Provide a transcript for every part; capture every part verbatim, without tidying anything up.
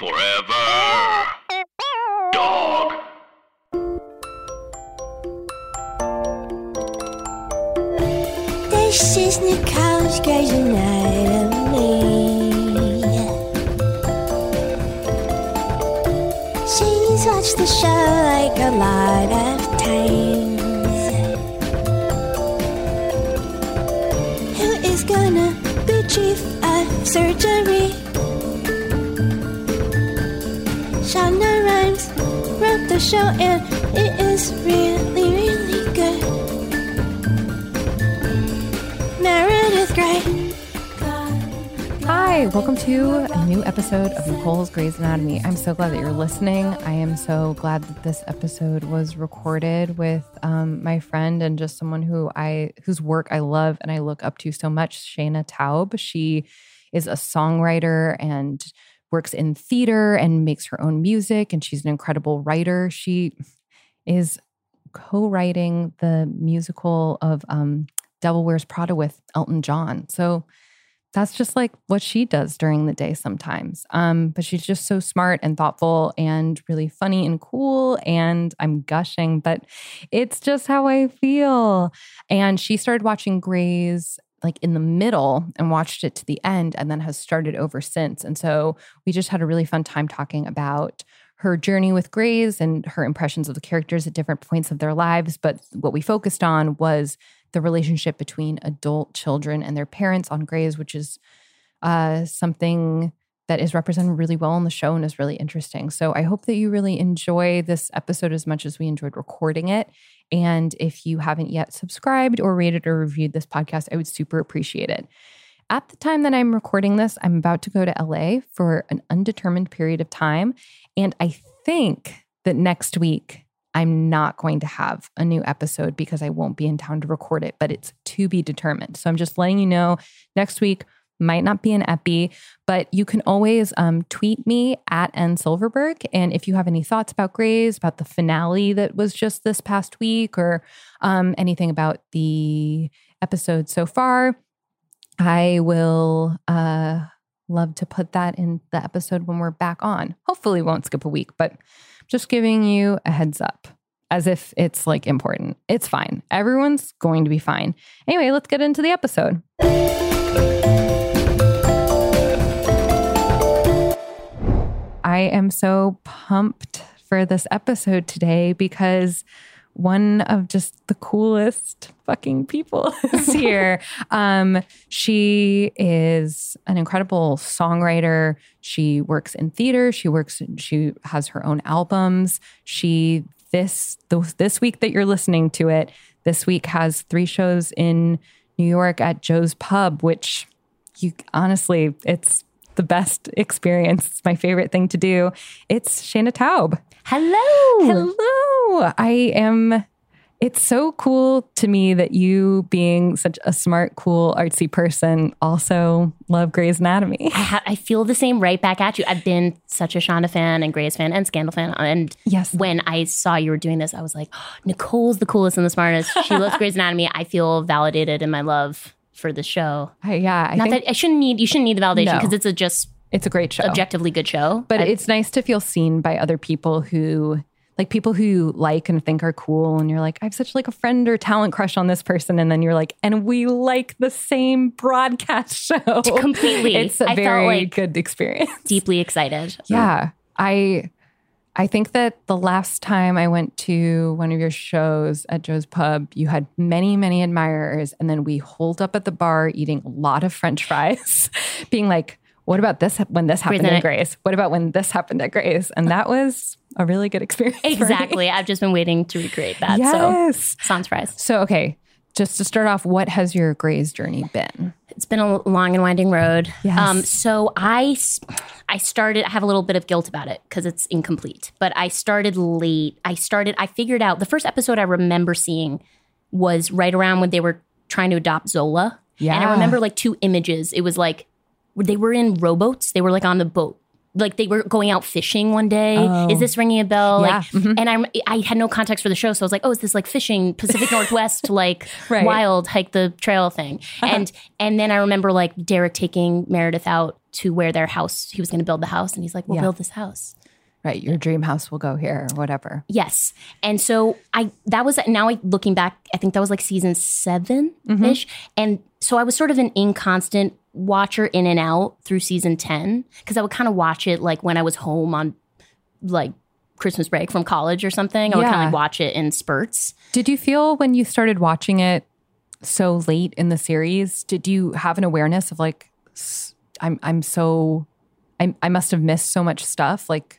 Forever. Dog. This is Nicole's Grey's Anatomy. She's watched the show like a lot of times. Who is gonna be chief of surgery? Shonda Rhimes wrote the show and it is really, really good. Meredith Grey. Hi, welcome to a new episode of Nicole's Grey's Anatomy. I'm so glad that you're listening. I am so glad that this episode was recorded with um, my friend and just someone who I whose work I love and I look up to so much, Shayna Taub. She is a songwriter and works in theater and makes her own music, and she's an incredible writer. She is co-writing the musical of um, Devil Wears Prada with Elton John. So that's just like what she does during the day sometimes. Um, but she's just so smart and thoughtful and really funny and cool. And I'm gushing, but it's just how I feel. And she started watching Grey's like in the middle and watched it to the end and then has started over since. And so we just had a really fun time talking about her journey with Grey's and her impressions of the characters at different points of their lives. But what we focused on was the relationship between adult children and their parents on Grey's, which is uh, something that is represented really well on the show and is really interesting. So I hope that you really enjoy this episode as much as we enjoyed recording it. And if you haven't yet subscribed or rated or reviewed this podcast, I would super appreciate it. At the time that I'm recording this, I'm about to go to L A for an undetermined period of time. And I think that next week, I'm not going to have a new episode because I won't be in town to record it, but it's to be determined. So I'm just letting you know next week might not be an epi, but you can always um, tweet me at N Silverberg. And if you have any thoughts about Grey's, about the finale that was just this past week, or um, anything about the episode so far, I will uh, love to put that in the episode when we're back on. Hopefully won't skip a week, but just giving you a heads up as if it's like important. It's fine. Everyone's going to be fine. Anyway, let's get into the episode. I am so pumped for this episode today because one of just the coolest fucking people is here. um, she is an incredible songwriter. She works in theater. She works. She has her own albums. She this this week that you're listening to it, this week has three shows in New York at Joe's Pub, which you honestly, it's the best experience. It's my favorite thing to do. It's Shayna Taub. Hello. Hello. I am, it's so cool to me that you, being such a smart, cool, artsy person, also love Grey's Anatomy. I, ha- I feel the same right back at you. I've been such a Shonda fan and Grey's fan and Scandal fan. And yes, when I saw you were doing this, I was like, oh, Nicole's the coolest and the smartest. She loves Grey's Anatomy. I feel validated in my love for the show. I, yeah. I Not think, that I shouldn't need, you shouldn't need the validation because no. it's a just It's a great show. Objectively good show. But I, it's nice to feel seen by other people who, like people who you like and think are cool. And you're like, I have such like a friend or talent crush on this person. And then you're like, and we like the same broadcast show. Completely. It's a I very felt like good experience. Deeply excited. Yeah. I I think that the last time I went to one of your shows at Joe's Pub, you had many, many admirers. And then we holed up at the bar eating a lot of French fries, being like, what about this when this happened at Grey's? What about when this happened at Grey's? And that was a really good experience. Exactly. I've just been waiting to recreate that. Yes. So sounds surprised. So, okay. Just to start off, what has your Grey's journey been? It's been a long and winding road. Yes. Um, so I, I started, I have a little bit of guilt about it because it's incomplete, but I started late. I started, I figured out the first episode I remember seeing was right around when they were trying to adopt Zola. Yeah. And I remember like two images. It was like, they were in rowboats. They were like on the boat. like they were going out fishing one day. Oh. Is this ringing a bell? Yeah. Like, Mhm. and I I had no context for the show, so I was like, oh, is this like fishing Pacific Northwest, like Right. wild hike the trail thing? And and then I remember like Derek taking Meredith out to where their house, he was going to build the house, and he's like, we'll Yeah. build this house. Right. Your dream house will go here or whatever. Yes. And so I, that was, now I looking back, I think that was like season seven ish. And so I was sort of an inconstant watcher in and out through season ten, because I would kind of watch it like when I was home on like Christmas break from college or something. I would kind of Yeah. like watch it in spurts. Did you feel when you started watching it so late in the series, did you have an awareness of like, s- I'm, I'm so, I, I must have missed so much stuff? Like,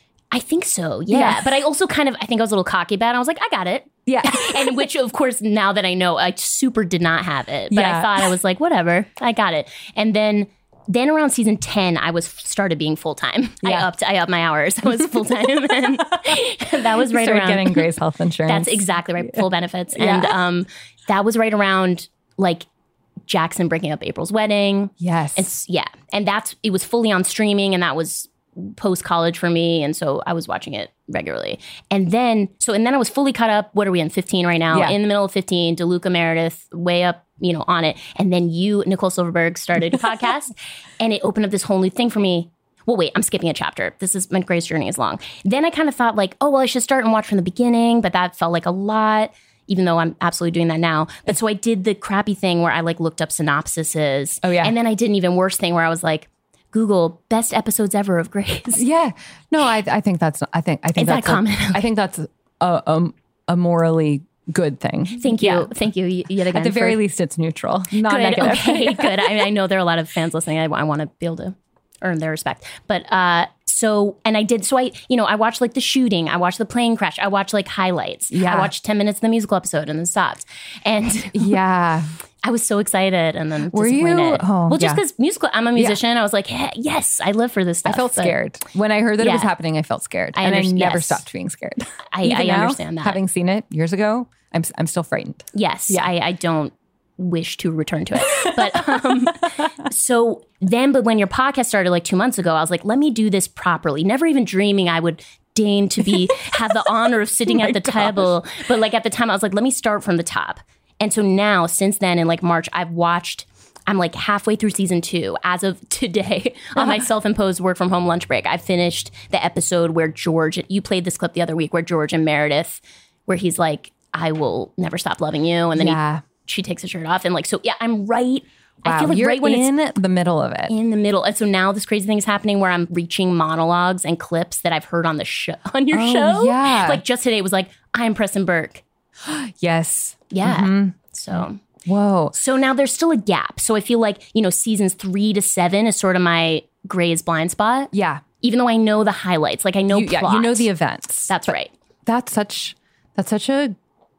I think so. Yeah. Yeah. But I also kind of, I think I was a little cocky about it. I was like, I got it. yeah. And which, of course, now that I know, I super did not have it. But Yeah. I thought I was like, whatever, I got it. And then, then around season ten, I was started being full time. I Yeah. upped, I upped my hours. I was full time, and that was right Started around. getting Gray's health insurance. That's exactly right. Full benefits, Yeah. and um, that was right around like Jackson breaking up April's wedding. Yes. It's yeah, and that's it was fully on streaming, and that was post college for me, and so I was watching it regularly. And then so and then I was fully caught up. What are we in fifteen right now? Yeah. In the middle of fifteen, DeLuca Meredith way up, you know, on it. And then you, Nicole Silverberg, started a podcast, and it opened up this whole new thing for me. Well, wait, I'm skipping a chapter. This is my Gray's journey is long. Then I kind of thought like, oh well, I should start and watch from the beginning, but that felt like a lot. Even though I'm absolutely doing that now. But so I did the crappy thing where I like looked up synopsises. Oh, yeah. And then I did an even worse thing where I was like, Google best episodes ever of Grey's. Yeah. No, I I think that's I think I think Is that that's a- common? I think that's a, a a morally good thing. Thank you. Yeah. Thank you y- yet again. At the very for- least, it's neutral, not good. negative. Okay, good. I, I know there are a lot of fans listening. I, I want to be able to earn their respect. But uh, so, and I did, so I, you know, I watched like the shooting, I watched the plane crash, I watched like highlights. Yeah. I watched ten minutes of the musical episode and then stopped. And Yeah. I was so excited and then Were you? disappointed. Oh, well, just yeah. because musical, I'm a musician, I was like, hey, yes, I live for this stuff. I felt But scared when I heard that it was Yeah. happening. I felt scared, I and I underst- never yes. stopped being scared. I, Even I now, understand that. Having seen it years ago, I'm I'm still frightened. Yes, Yeah. I, I don't wish to return to it. But um, so then, but when your podcast started like two months ago, I was like, let me do this properly. Never even dreaming I would deign to be have the honor of sitting at the table. But like at the time, I was like, let me start from the top. And so now, since then, in like March, I've watched. I'm like halfway through season two as of today on my self-imposed work from home lunch break. I finished the episode where George, you played this clip the other week where George and Meredith, where he's like, I will never stop loving you. And then Yeah. he, she takes her shirt off. And like, so yeah, I'm right. I Wow, feel like you're right when in it's the middle of it. in the middle. And so now this crazy thing is happening where I'm reaching monologues and clips that I've heard on the show, on your Oh, show. yeah. Like just today it was like, I'm Preston Burke. Yes. Yeah. Mm-hmm. So... Whoa. So now there's still a gap. So I feel like, you know, seasons three to seven is sort of my Grey's blind spot. Yeah. Even though I know the highlights, like I know You, yeah, plot. you know the events. That's right. That's such that's such a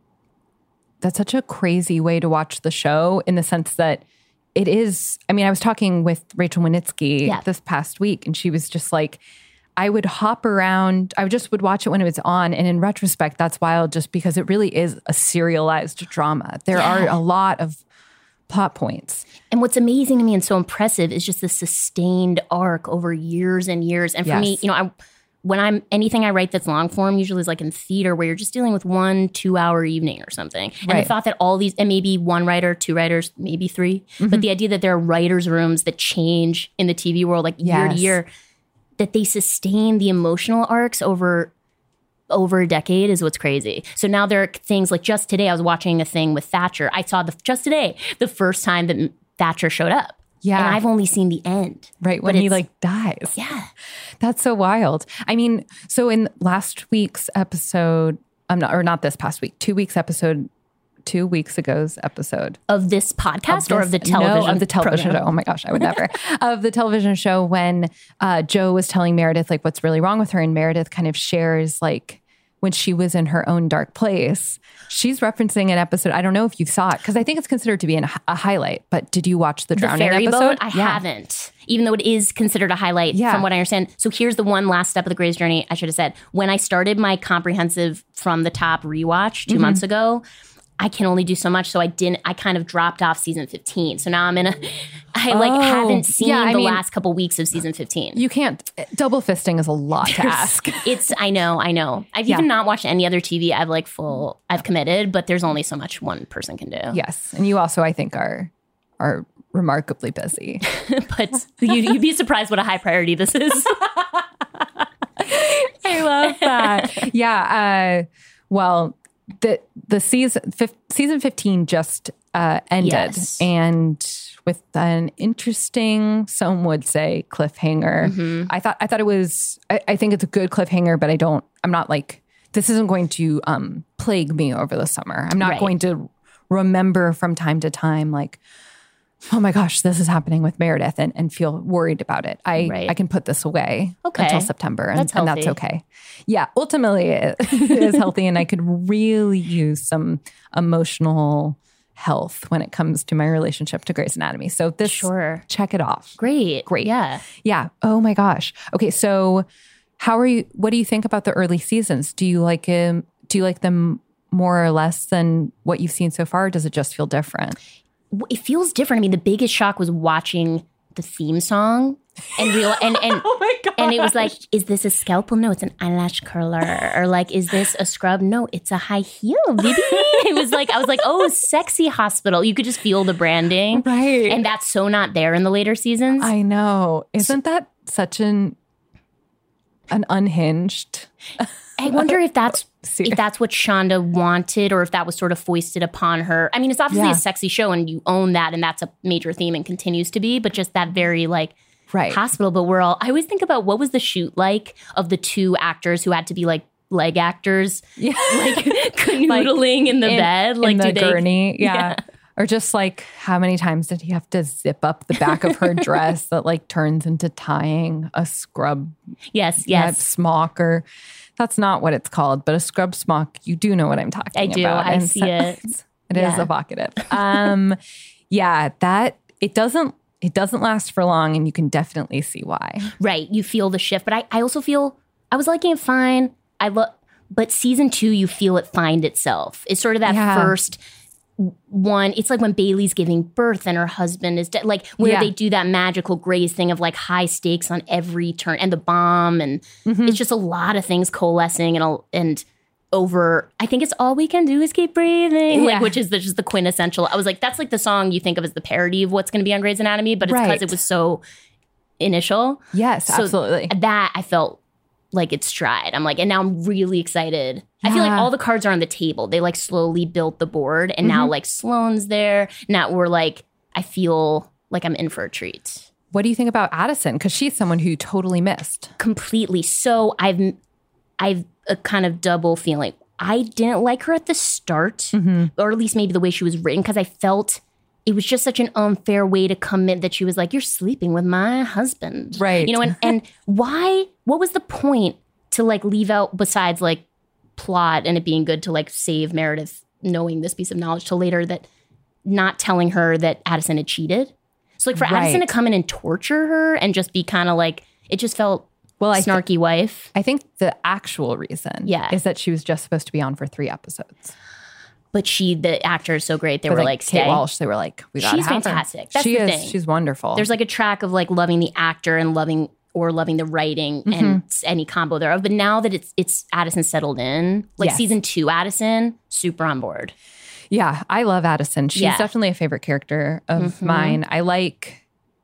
that's such a crazy way to watch the show in the sense that it is. I mean, I was talking with Rachel Winitsky Yeah. this past week, and she was just like, I would hop around. I just would watch it when it was on. And in retrospect, that's wild just because it really is a serialized drama. There are a lot of plot points. And what's amazing to me and so impressive is just the sustained arc over years and years. And for Yes. me, you know, I when I'm anything I write that's long form usually is like in theater where you're just dealing with one two hour evening or something. And I Right. thought that all these, and maybe one writer, two writers, maybe three, Mm-hmm. but the idea that there are writers' rooms that change in the T V world like year to Yes. year, that they sustain the emotional arcs over over a decade is what's crazy. So now there are things like just today I was watching a thing with Thatcher. I saw the just today the first time that Thatcher showed up. Yeah. And I've only seen the end. Right. When But he it's- like dies. Yeah. That's so wild. I mean, so in last week's episode, I'm not, or not this past week, two weeks episode, two weeks ago's episode. Of this podcast or of the this- television? No, of the television program? show. Oh my gosh, I would never. Of the television show when uh, Joe was telling Meredith like what's really wrong with her, and Meredith kind of shares like when she was in her own dark place. She's referencing an episode. I don't know if you saw it because I think it's considered to be an, a highlight. But did you watch the The drowning ferry episode? boat? I Yeah. haven't. Even though it is considered a highlight Yeah. from what I understand. So here's the one last step of the Grey's journey I should have said. When I started my comprehensive from the top rewatch 2 Mm-hmm. months ago, I can only do so much. So I didn't, I kind of dropped off season fifteen. So now I'm in a, I like Oh, haven't seen yeah, I the mean, last couple weeks of season fifteen. You can't. Double fisting is a lot to ask. It's, I know, I know. I've Yeah. even not watched any other T V. I've like full, I've committed, but there's only so much one person can do. Yes, and you also, I think, are are remarkably busy. But you, you'd be surprised what a high priority this is. I love that. yeah. Uh, well, the the season fif- season fifteen just uh, ended, Yes. and with an interesting, some would say, cliffhanger. Mm-hmm. I thought I thought it was. I, I think it's a good cliffhanger, but I don't. I'm not like this isn't going to um, plague me over the summer. I'm not Right. going to remember from time to time like, oh my gosh, this is happening with Meredith, and, and feel worried about it. I Right. I can put this away Okay. until September, and That's and that's healthy. okay. Yeah, ultimately it is healthy, and I could really use some emotional health when it comes to my relationship to Grey's Anatomy. So this, Sure. check it off. Great. Great. Yeah. Yeah. Oh my gosh. Okay. So how are you? What do you think about the early seasons? Do you like um, Do you like them more or less than what you've seen so far? Or does it just feel different? It feels different. I mean, the biggest shock was watching the theme song and real and and Oh my god. and it was like, is this a scalpel? No, it's an eyelash curler. Or like, is this a scrub? No, it's a high heel, baby. It was like, I was like, oh, sexy hospital. You could just feel the branding. Right. And that's so not there in the later seasons. I know. Isn't that such an an unhinged? I wonder if that's Serious. if that's what Shonda wanted, or if that was sort of foisted upon her. I mean, it's obviously Yeah. a sexy show, and you own that, and that's a major theme and continues to be. But just that very like Right. hospital. But we're all. I always think about what was the shoot like of the two actors who had to be like leg actors, Yeah. like canoodling in the in, bed, like in the do they? gurney. Yeah. Yeah. Or just like how many times did he have to zip up the back of her dress that like turns into tying a scrub Yes, yeah, yes. smock, or that's not what it's called, but a scrub smock. You do know what I'm talking I do. about. I And see so- it. It is Yeah. evocative. Um, yeah, that it doesn't it doesn't last for long, and you can definitely see why. Right. You feel the shift. But I, I also feel I was liking it fine. I love but season two, you feel it find itself. It's sort of that Yeah. first one. It's like when Bailey's giving birth and her husband is dead. Like where Yeah. they do that magical Grey's thing of like high stakes on every turn, and the bomb, and Mm-hmm. it's just a lot of things coalescing and a- and over. I think it's all we can do is keep breathing, Yeah. like which is the, just the quintessential. I was like, that's like the song you think of as the parody of what's going to be on Grey's Anatomy, but it's because Right. it was so initial. Yes, So absolutely. That I felt like its stride. I'm like, and now I'm really excited. I feel like Yeah. all the cards are on the table. They like slowly built the board, and now Mm-hmm. like Sloane's there. Now we're like, I feel like I'm in for a treat. What do you think about Addison? Because she's someone who you totally missed. Completely. So I've I've a kind of double feeling. I didn't like her at the start, Mm-hmm. or at least maybe the way she was written, because I felt it was just such an unfair way to come in that she was like, you're sleeping with my husband. Right. You know, and, and why, what was the point to like leave out besides like plot and it being good to like save Meredith knowing this piece of knowledge till later, that not telling her that Addison had cheated. So like for Addison to Right. come in and torture her and just be kind of like, it just felt Well, I, th- snarky wife. I think the actual reason Yeah. is that she was just supposed to be on for three episodes. But she, the actor is so great. They But were like, Kate stay. Walsh, they were like, we got She's fantastic. That's she the is. thing. She's wonderful. There's like a track of like loving the actor and loving or loving the writing Mm-hmm. and s- any combo thereof. But now that it's it's Addison settled in, like Yes. season two Addison, super on board. Yeah, I love Addison. She's Yeah. Mm-hmm. definitely a favorite character of mine. I like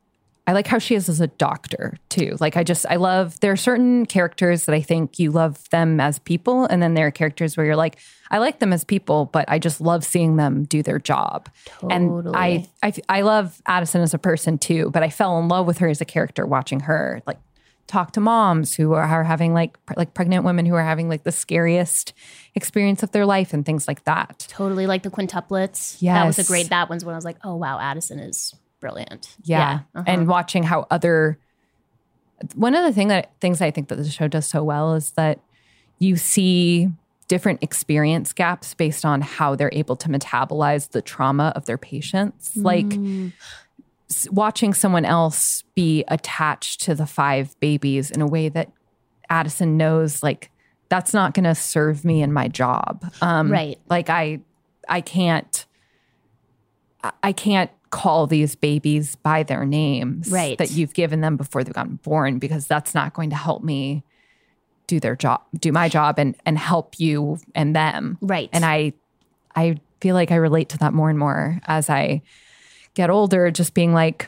I like how she is as a doctor too. Like I just I love there are certain characters that I think you love them as people, and then there are characters where you're like, I like them as people, but I just love seeing them do their job. And I, I I love Addison as a person too, but I fell in love with her as a character watching her like talk to moms who are having like pre- like pregnant women who are having like the scariest experience of their life and things like that. Totally like the quintuplets. That was a Yes. great, that one's when I was like, oh wow, Addison is brilliant. Yeah. uh-huh. And watching how other one of the thing that things I think that the show does so well is that you see different experience gaps based on how they're able to metabolize the trauma of their patients. Like s- watching someone else be attached to the five babies in a way that Addison knows like that's not going to serve me in my job. Um, Right. Like I I can't, I can't call these babies by their names Right. that you've given them before they've gotten born, because that's not going to help me do their job, do my job and, and help you and them. Right. And I, I feel like I relate to that more and more as I get older, just being like,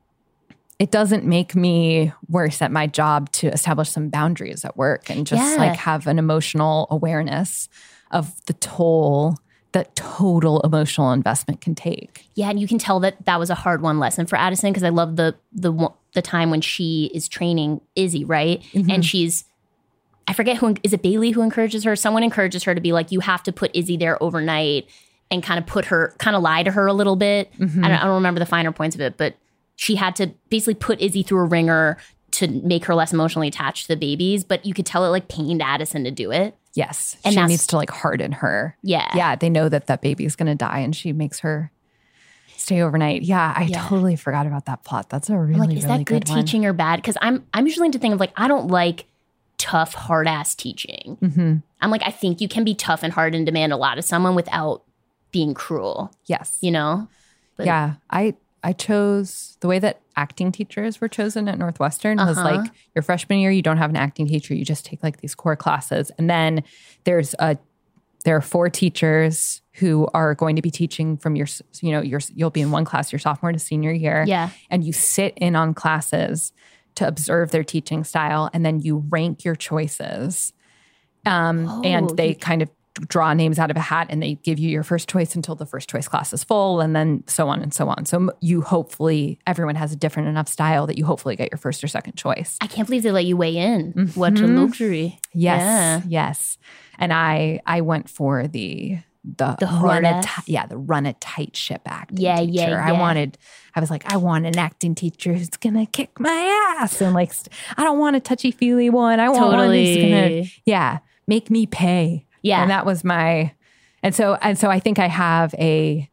it doesn't make me worse at my job to establish some boundaries at work and just Yeah. like have an emotional awareness of the toll that total emotional investment can take. Yeah, and you can tell that that was a hard won lesson for Addison, because I love the the one- the time when she is training Izzy, right? Mm-hmm. And she's, I forget who, is it Bailey who encourages her? Someone encourages her to be like, you have to put Izzy there overnight and kind of put her, kind of lie to her a little bit. Mm-hmm. I, don't, I don't remember the finer points of it, but she had to basically put Izzy through a ringer to make her less emotionally attached to the babies. But you could tell it like pained Addison to do it. Yes. And she that's- needs to like harden her. Yeah. Yeah. They know that that baby is going to die and she makes her stay overnight. Yeah. I Yeah. totally forgot about that plot. That's a really, I'm like, is really that good, one. teaching or bad? Because I'm I'm usually into think of like, I don't like tough, hard ass teaching. Mm-hmm. I'm like, I think you can be tough and hard and demand a lot of someone without being cruel, Yes. you know? But- yeah. I, I chose the way that acting teachers were chosen at Northwestern was Uh-huh. like your freshman year, you don't have an acting teacher. You just take like these core classes. And then there's a, there are four teachers who are going to be teaching from your, you know, your, you'll be in one class your sophomore to senior year. Yeah. And you sit in on classes to observe their teaching style. And then you rank your choices. Um, Oh, and they you- kind of draw names out of a hat and they give you your first choice until the first choice class is full, and then so on and so on. So you hopefully, everyone has a different enough style that you hopefully get your first or second choice. I can't believe they let you weigh in. What a luxury. Yes, Yeah. yes. And I I went for the the, The run a hard ti- ass? yeah the run a tight ship acting Yeah, teacher. yeah, I yeah. wanted I was like I want an acting teacher who's gonna kick my ass, and like st- I don't want a touchy feely one. I want one who's gonna Totally. yeah make me pay. Yeah. And that was my, and so, and so I think I have a,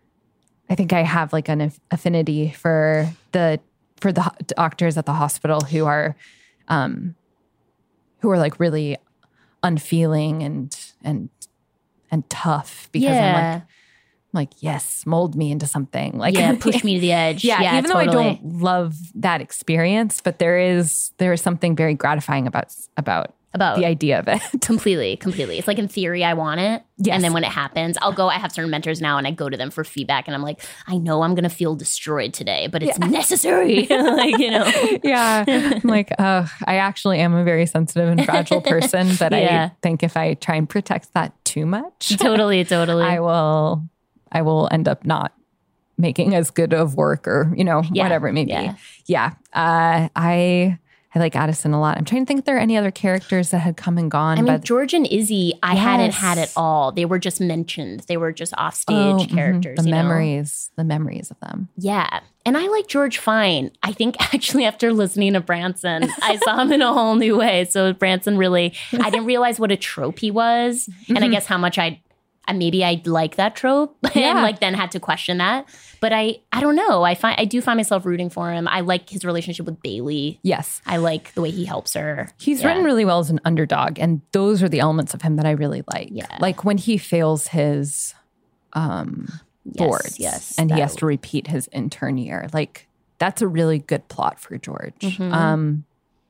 I think I have like an aff- affinity for the, for the ho- doctors at the hospital who are, um, who are like really unfeeling and, and, and tough because I'm like, Yeah. I'm like, yes, mold me into something. Like, Yeah, push me to the edge. yeah, Yeah, even totally. though I don't love that experience, but there is, there is something very gratifying about, about About the idea of it. completely, completely. It's like in theory, I want it. Yes. And then when it happens, I'll go, I have certain mentors now and I go to them for feedback and I'm like, I know I'm going to feel destroyed today, but it's necessary. Like, you know. Yeah. I'm like, uh, I actually am a very sensitive and fragile person, but Yeah. I think if I try and protect that too much, Totally, totally. I will, I will end up not making as good of work or, you know, Yeah. whatever it may Yeah. be. Yeah. Uh, I, I like Addison a lot. I'm trying to think if there are any other characters that had come and gone. I mean, but George and Izzy, I hadn't Yes. had at all. They were just mentioned. They were just offstage Oh, mhm. characters. the you know? memories, the memories of them. Yeah. And I like George fine. I think actually after listening to Branson, I saw him in a whole new way. So Branson really, I didn't realize what a trope he was. And I guess how much I, I maybe I like that trope Yeah. and like then had to question that. But I, I don't know. I find I do find myself rooting for him. I like his relationship with Bailey. Yes. I like the way he helps her. He's Yeah. written really well as an underdog, and those are the elements of him that I really like. Yeah. Like when he fails his um, Yes, boards, yes, and he that- has to repeat his intern year. Like that's a really good plot for George. Mhm. Um,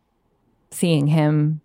seeing him,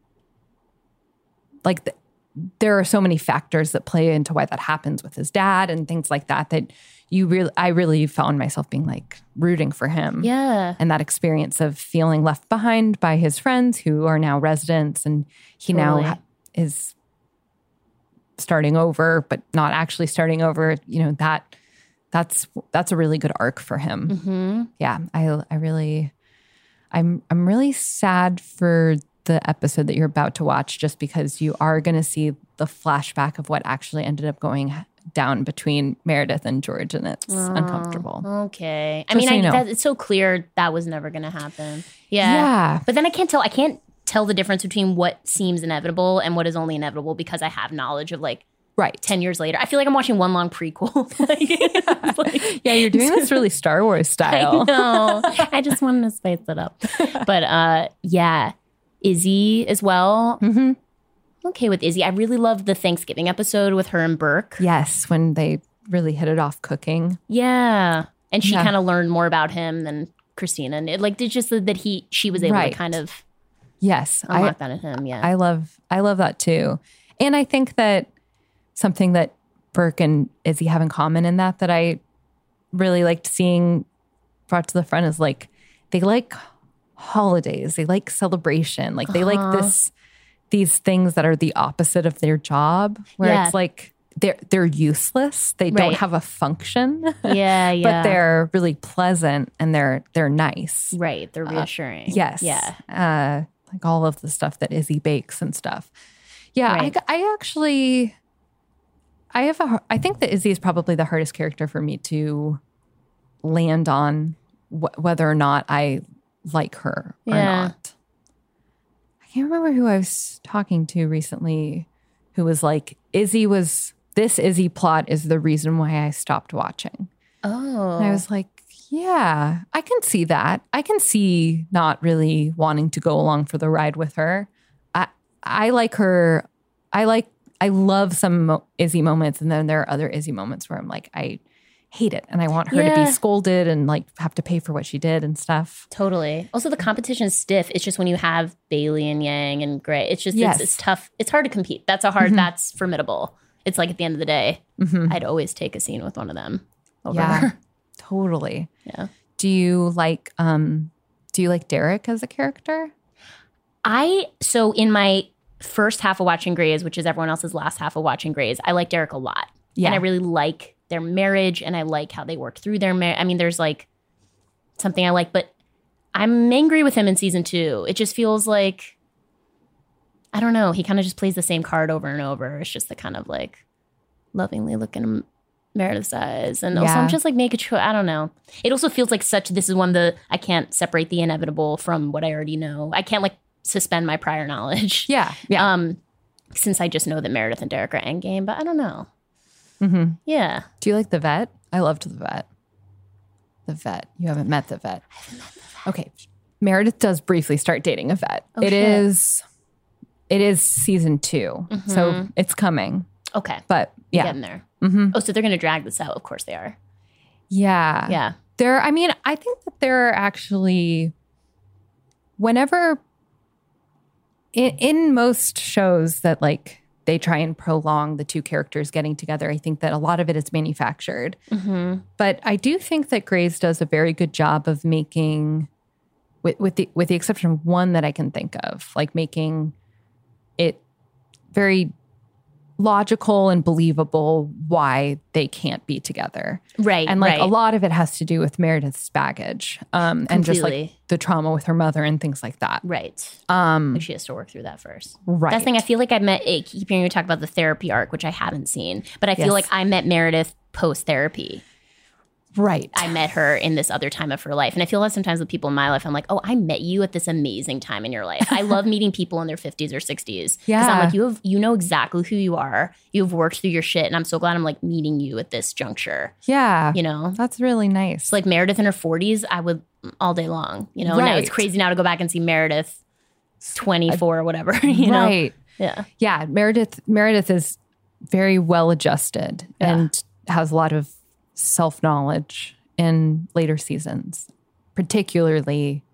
like the, there are so many factors that play into why that happens with his dad and things like that. That you really, I really found myself being like rooting for him. Yeah. And that experience of feeling left behind by his friends who are now residents, and he now Totally. ha- is starting over, but not actually starting over. You know, that that's that's a really good arc for him. hmm Yeah, I I really, I'm I'm really sad for the episode that you're about to watch, just because you are going to see the flashback of what actually ended up going down between Meredith and George, and it's uncomfortable. Okay. I Just mean, so I, you know. that, it's so clear that was never going to happen. Yeah. Yeah. But then I can't tell. I can't tell the difference between what seems inevitable and what is only inevitable because I have knowledge of like Right. ten years later. I feel like I'm watching one long prequel. Like, it's like- Yeah, you're doing this really Star Wars style. I know. I just wanted to spice it up. But uh, yeah, Izzy as well. Mm-hmm. okay with Izzy. I really loved the Thanksgiving episode with her and Burke. Yes, when they really hit it off cooking. Yeah. And she Yeah. kind of learned more about him than Christina. And it, like, it's just that he, she was able Right. to kind of Yes, unlock I, that in him. Yeah. I love I love that too. And I think that something that Burke and Izzy have in common in that that I really liked seeing brought to the front is like they like holidays. They like celebration. Like they Uh-huh. like this these things that are the opposite of their job where Yeah. it's like they're they're useless. They don't Right. have a function. yeah. Yeah. But they're really pleasant and they're they're nice. right. They're reassuring. Yes. Yeah. Uh, like all of the stuff that Izzy bakes and stuff. Yeah. Right. I, I actually, I have a, I think that Izzy is probably the hardest character for me to land on wh- whether or not I like her or Yeah. not. I can't remember who I was talking to recently who was like, Izzy was, this Izzy plot is the reason why I stopped watching. Oh. And I was like, yeah, I can see that. I can see not really wanting to go along for the ride with her. I I like her. I like, I love some mo- Izzy moments. And then there are other Izzy moments where I'm like, I hate it. And I want her to Yeah. be scolded and like have to pay for what she did and stuff. Totally. Also, the competition is stiff. It's just when you have Bailey and Yang and Gray, it's just, Yes. it's, it's tough. It's hard to compete. That's a hard, Mhm. that's formidable. It's like at the end of the day, Mhm. I'd always take a scene with one of them over Yeah, her. totally. Yeah. Do you like, um, do you like Derek as a character? I, so in my first half of watching Grey's, which is everyone else's last half of watching Grey's, I like Derek a lot. Yeah. And I really like their marriage and I like how they work through their marriage. I mean, there's like something I like, but I'm angry with him in season two. It just feels like, I don't know, he kind of just plays the same card over and over. It's just the kind of like lovingly looking him Meredith's eyes. And also Yeah. I'm just like make a choice. I don't know. It also feels like such, this is one of the, I can't separate the inevitable from what I already know. I can't like suspend my prior knowledge. Yeah. Yeah. Um, since I just know that Meredith and Derek are endgame, but I don't know. hmm Yeah. Do you like the vet? I loved the vet. The vet. You haven't met the vet. I haven't met the vet. Okay. Meredith does briefly start dating a vet. Oh, it shit. is. It is season two, so Mhm. it's coming. Okay. But Yeah. yeah, Getting there. hmm Oh, so they're going to drag this out. Of course they are. yeah, Yeah. There. I mean, I think that there are actually, whenever in, in most shows that like they try and prolong the two characters getting together, I think that a lot of it is manufactured. Mm-hmm. But I do think that Grey's does a very good job of making, with, with the with the exception of one that I can think of, like making it very logical and believable why they can't be together. Right. And like right. a lot of it has to do with Meredith's baggage, um, and just like Completely. the trauma with her mother and things like that. Right. Um, Like she has to work through that first. right. That's the thing. I feel like I met, I keep hearing you talk about the therapy arc, which I haven't seen, but I feel Yes. like I met Meredith post therapy. right. I met her in this other time of her life. And I feel like sometimes with people in my life, I'm like, oh, I met you at this amazing time in your life. I love meeting people in their fifties or sixties. Because I'm Yeah. like, you have, you know exactly who you are. You've worked through your shit. And I'm so glad I'm like meeting you at this juncture. yeah. You know? That's really nice. It's like Meredith in her forties, I would all day long. You know, now it's Right. crazy now to go back and see Meredith twenty-four or whatever. You know? right. Yeah. Yeah, Meredith Meredith is very well adjusted Yeah. and has a lot of self-knowledge in later seasons, particularly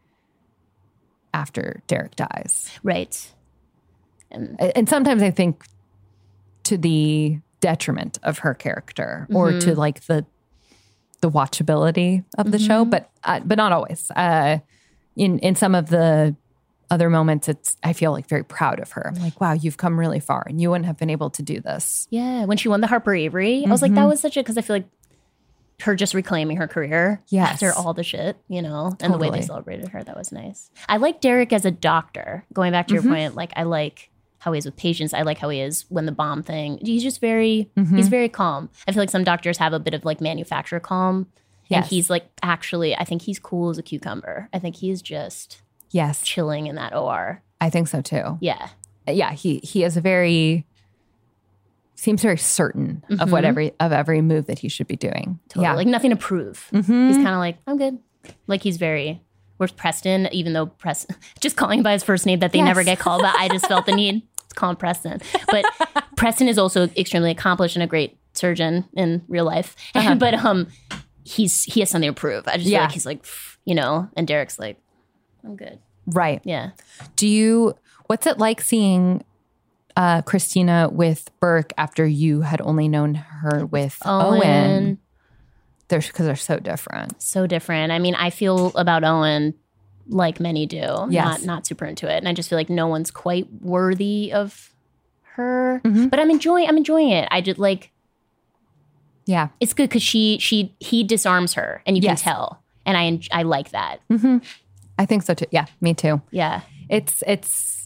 after Derek dies. Right. And A- And sometimes I think to the detriment of her character or to like the the watchability of the show, but uh, but not always. Uh, in in some of the other moments, it's I feel like very proud of her. I'm like, wow, you've come really far, and you wouldn't have been able to do this. yeah, when she won the Harper Avery, I was like, that was such a, because I feel like her just reclaiming her career Yes. after all the shit, you know, and the way they Totally. celebrated her, that was nice. I like Derek as a doctor. Going back to your point, like I like how he is with patients. I like how he is when the bomb thing. He's just very, he's very calm. I feel like some doctors have a bit of like manufacturer calm. And Yes. he's like, actually, I think he's cool as a cucumber. I think he's just Yes, chilling in that O R. I think so too. Yeah. Yeah, he he is a very seems very certain of what every of every move that he should be doing. Totally. Yeah, Like nothing to prove. Mhm. He's kind of like, I'm good. Like he's very, whereas Preston, even though Preston, just calling him by his first name that they Yes. never get called, but I just felt the need. It's call him Preston. But Preston is also extremely accomplished and a great surgeon in real life. Uh-huh. But um, he's he has something to prove. I just Yeah. feel like he's like, you know, and Derek's like, I'm good. Right. Yeah. Do you, what's it like seeing uh, Christina with Burke after you had only known her with Owen? Owen. They're, because they're so different. So different. I mean, I feel about Owen like many do. Yes. Not not super into it. And I just feel like no one's quite worthy of her. Mhm. But I'm enjoying I'm enjoying it. I just like Yeah. it's good because she she he disarms her and you Yes. can tell. And I en- I like that. hmm I think so too. Yeah, me too. Yeah. It's it's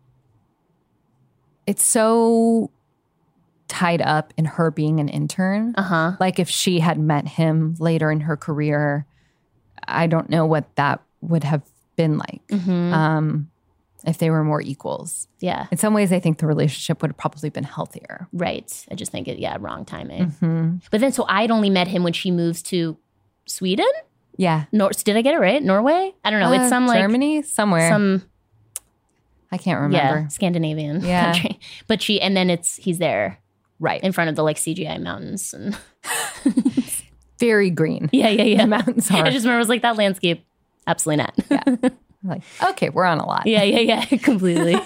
it's so tied up in her being an intern. Uh-huh. Like if she had met him later in her career, I don't know what that would have been like. Mhm. Um, if they were more equals. Yeah. In some ways, I think the relationship would have probably been healthier. Right. I just think it yeah, wrong timing. hmm But then so I'd only met him when she moves to Sweden? Yeah. Nor did I get it right? Norway? I don't know. Uh, it's some like Germany somewhere. some I can't remember. yeah, Scandinavian Yeah. country. But she and then it's he's there Right. in front of the like C G I mountains and Very green. yeah, yeah, yeah. The mountains are. I just remember it was like that landscape. Absolutely not. Like, okay, we're on a lot. yeah, yeah, yeah. Completely.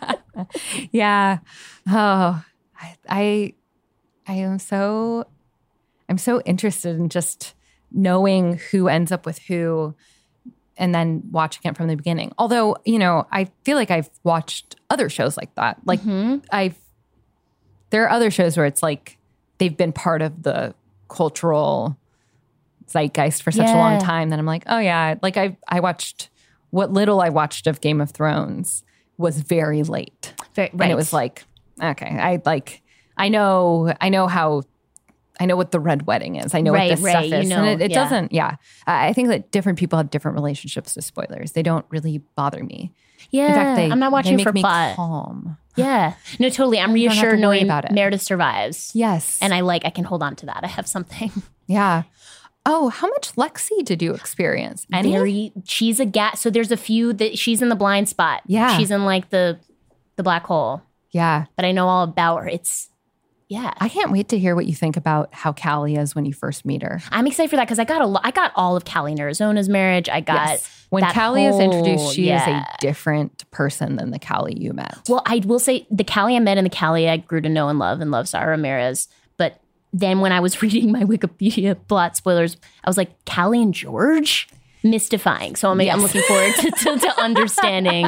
Yeah. Oh, I, I, I am so, I'm so interested in just knowing who ends up with who and then watching it from the beginning. Although, you know, I feel like I've watched other shows like that. Like Mhm. I've, there are other shows where it's like they've been part of the cultural zeitgeist for such a long Yeah. time that I'm like, oh yeah, like I, I watched what little I watched of Game of Thrones was very late. Very, right. And it was like, okay, I like, I know, I know how, I know what the Red Wedding is. I know Right, what this right, stuff is. you and know, it, it yeah. doesn't, yeah. I I think that different people have different relationships to spoilers. They don't really bother me. yeah. In fact, they, I'm not they watching make for me plot. calm. Yeah. No, totally. I'm don't have to reassured worry knowing about it. Meredith survives. Yes. And I like I can hold on to that. I have something. yeah. Oh, how much Lexi did you experience? Any? Very she's a gat. So there's a few that she's in the blind spot. Yeah. She's in like the the black hole. Yeah. But I know all about her. It's yeah. I can't wait to hear what you think about how Callie is when you first meet her. I'm excited for that because I got a lo- I got all of Callie and Arizona's marriage. I got Yes. When that Callie is whole- introduced, she yeah. is a different person than the Callie you met. Well, I will say the Callie I met and the Callie I grew to know and love and love Sarah Ramirez. But then when I was reading my Wikipedia plot spoilers, I was like, Callie and George? Mystifying. So I'm, I'm Yes. looking forward to, to, to understanding.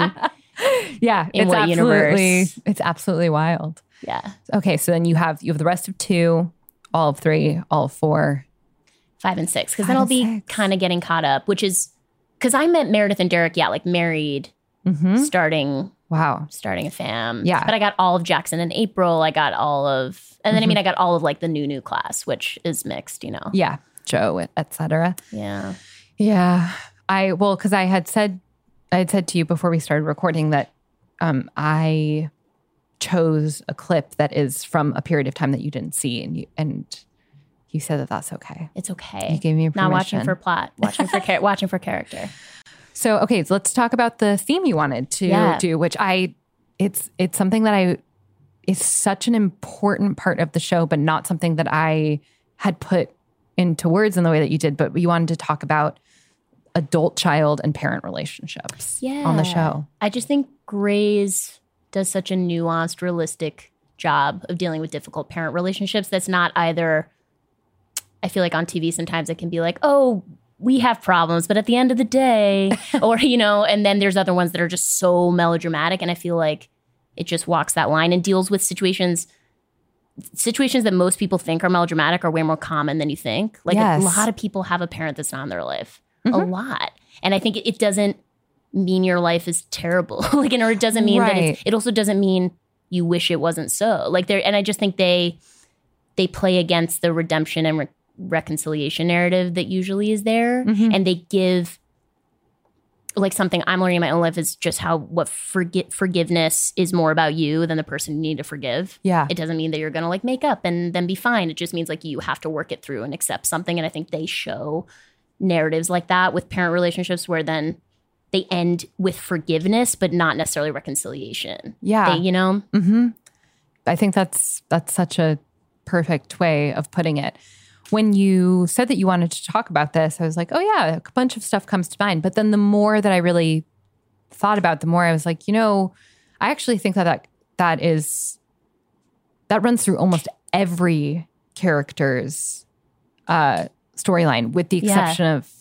Yeah, In it's what absolutely, universe? it's absolutely wild. Yeah. Okay, so then you have you have the rest of two, all of three, all of four. Five and six. Because Five then I'll and be six. kind of getting caught up, which is because I met Meredith and Derek, yeah, like married, Mm-hmm. starting Wow. starting a fam. Yeah. But I got all of Jackson and April. I got all of, and then I mean, I got all of like the new, new class, which is mixed, you know? Yeah, Joe, et cetera. Yeah. Yeah, I well because I had said I had said to you before we started recording that um, I chose a clip that is from a period of time that you didn't see, and you and you said that that's okay. It's okay. You gave me Not watching permission. for plot, watching for char- watching for character. So okay, so let's talk about the theme you wanted to Yeah. do, which I it's it's something that I is such an important part of the show, but not something that I had put into words in the way that you did. But you wanted to talk about adult child and parent relationships Yeah. on the show. I just think Grey's does such a nuanced, realistic job of dealing with difficult parent relationships. That's not either. I feel like on T V sometimes it can be like, oh, we have problems, but at the end of the day, or, you know, and then there's other ones that are just so melodramatic. And I feel like it just walks that line and deals with situations, situations that most people think are melodramatic are way more common than you think. Like Yes. a lot of people have a parent that's not in their life, a Mhm. lot. And I think it, it doesn't mean your life is terrible. like, and or it doesn't mean that it's, Right. it also doesn't mean you wish it wasn't so. Like there, and I just think they, they play against the redemption and re- reconciliation narrative that usually is there. Mhm. And they give like something I'm learning in my own life is just how what forgi- forgiveness is more about you than the person you need to forgive. Yeah. It doesn't mean that you're going to like make up and then be fine. It just means like you have to work it through and accept something. And I think they show narratives like that with parent relationships where then they end with forgiveness, but not necessarily reconciliation. Yeah. They, you know? Mm-hmm. I think that's that's such a perfect way of putting it. When you said that you wanted to talk about this, I was like, oh yeah, a bunch of stuff comes to mind. But then the more that I really thought about, the more I was like, you know, I actually think that that, that is, that runs through almost every character's uh, storyline, with the exception Yeah. of,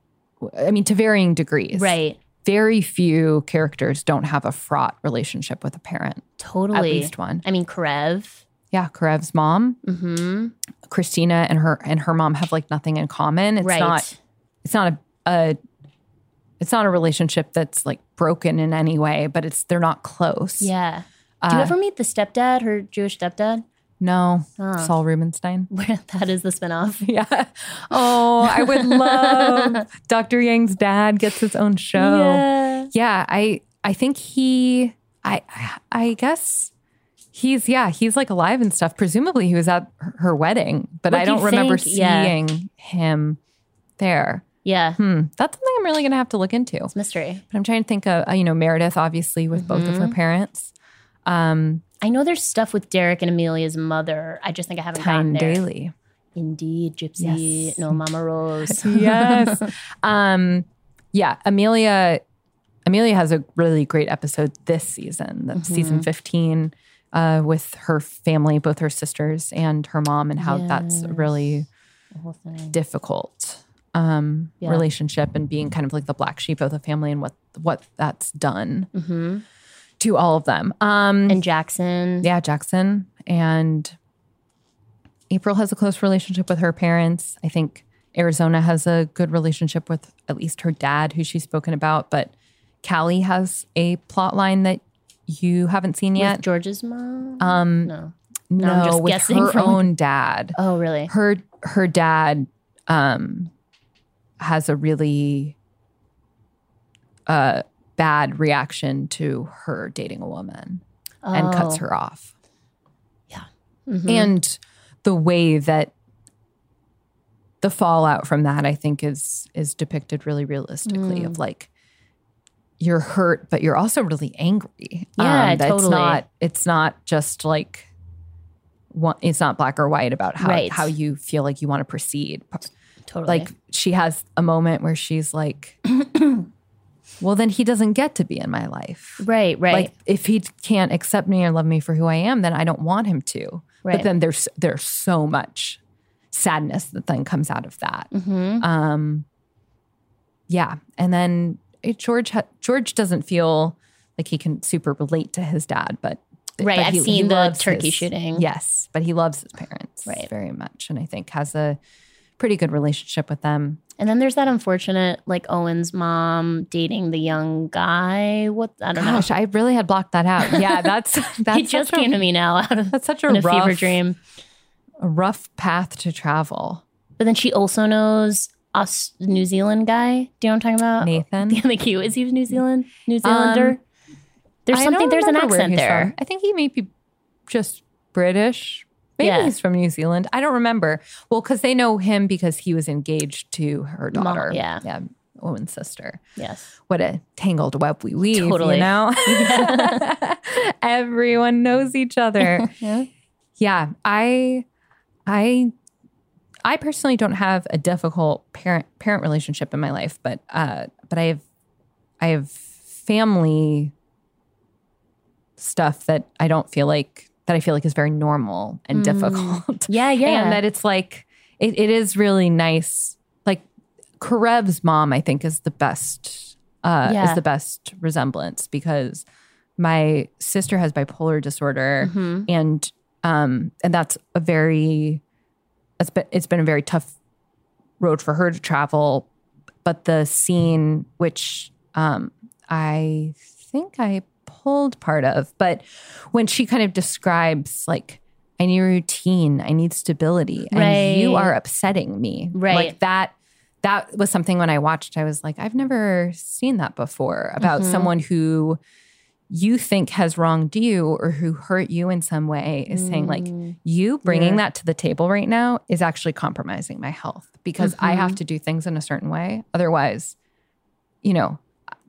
I mean, to varying degrees. Right. Very few characters don't have a fraught relationship with a parent. Totally. At least one. I mean, Karev. Yeah, Karev's mom, Mm-hmm. Christina, and her and her mom have like nothing in common. It's Right. not. It's not a, a. It's not a relationship that's like broken in any way, but it's they're not close. Yeah. Do you Uh, ever meet the stepdad, her Jewish stepdad? No, Oh. Saul Rubenstein. Where that is the spinoff. Yeah. Oh, I would love Doctor Yang's dad gets his own show. Yeah. Yeah, I I think he I I guess he's yeah, he's like alive and stuff. Presumably he was at her wedding, but What I do you don't remember think? Yeah. seeing him there. Yeah. Hmm. That's something I'm really going to have to look into. It's mystery. But I'm trying to think of, uh, you know, Meredith, obviously, with both Mm-hmm. of her parents. Um, I know there's stuff with Derek and Amelia's mother. I just think I haven't Tyne gotten there. Daly. Indeed, Gypsy. Yes. No, Mama Rose. Yes. um, yeah, Amelia Amelia has a really great episode this season. That's Mm-hmm. season fifteen, uh, with her family, both her sisters and her mom, and how that's a Yes. really The whole thing. difficult um, Yeah. relationship, and being kind of like the black sheep of the family, and what what that's done Mm-hmm. to all of them. Um, And Jackson. yeah, Jackson and April has a close relationship with her parents. I think Arizona has a good relationship with at least her dad, who she's spoken about. But Callie has a plot line that you haven't seen yet. With George's mom? Um, no. no, I'm just with guessing her from- own dad. Oh, really? Her her dad um, has a really uh, bad reaction to her dating a woman and cuts Oh. her off. Mhm. And the way that the fallout from that, I think, is is depicted really realistically. Mm. Of like, you're hurt, but you're also really angry. Yeah, that totally. It's not. It's not just like one. It's not black or white about how Right. how you feel like you want to proceed. Totally. Like, she has a moment where she's like, "Well, then he doesn't get to be in my life." right, right. Like, if he can't accept me or love me for who I am, then I don't want him to. Right. But then there's there's so much sadness that then comes out of that. Mhm. Um, yeah, and then it, George ha- George doesn't feel like he can super relate to his dad, but Right, but I've he- he seen the loves turkey his- shooting. Yes, but he loves his parents Right. very much, and I think has a pretty good relationship with them. And then there's that unfortunate, like Owen's mom dating the young guy. What I don't Gosh, I really had blocked that out. Yeah, that's know. that's It just such a- came to me now out of That's such a in a rough fever dream. a rough path to travel. But then she also knows us New Zealand guy. Do you know what I'm talking about? Nathan? The like you is he New Zealand? New Zealander? Um, there's I something don't there's an remember where accent he's there. from. I think he may be just British. Maybe Yeah. he's from New Zealand. I don't remember. Well, because they know him because he was engaged to her Mom, daughter. yeah. Yeah. Woman's sister. Yes. What a tangled web we weave, Totally. you know? Everyone knows each other. Yeah. Yeah. I I I personally don't have a difficult parent parent relationship in my life, but uh but I have I have family stuff that I don't feel like that I feel like is very normal and difficult. Yeah, yeah. And that it's like it, it is really nice. Like Karev's mom, I think, is the best uh Yeah. is the best resemblance because my sister has bipolar disorder Mhm. and um and that's a very it's been it's been a very tough road for her to travel. But the scene which um I think I pulled part of, but when she kind of describes like, I need a routine, I need stability, and you Right. are upsetting me. Right. Like that that was something when I watched, I was like, I've never seen that before about Mhm. someone who you think has wronged you or who hurt you in some way is saying like, Mm. you bringing Yeah. that to the table right now is actually compromising my health because I Mm-hmm. have to do things in a certain way. Otherwise, you know,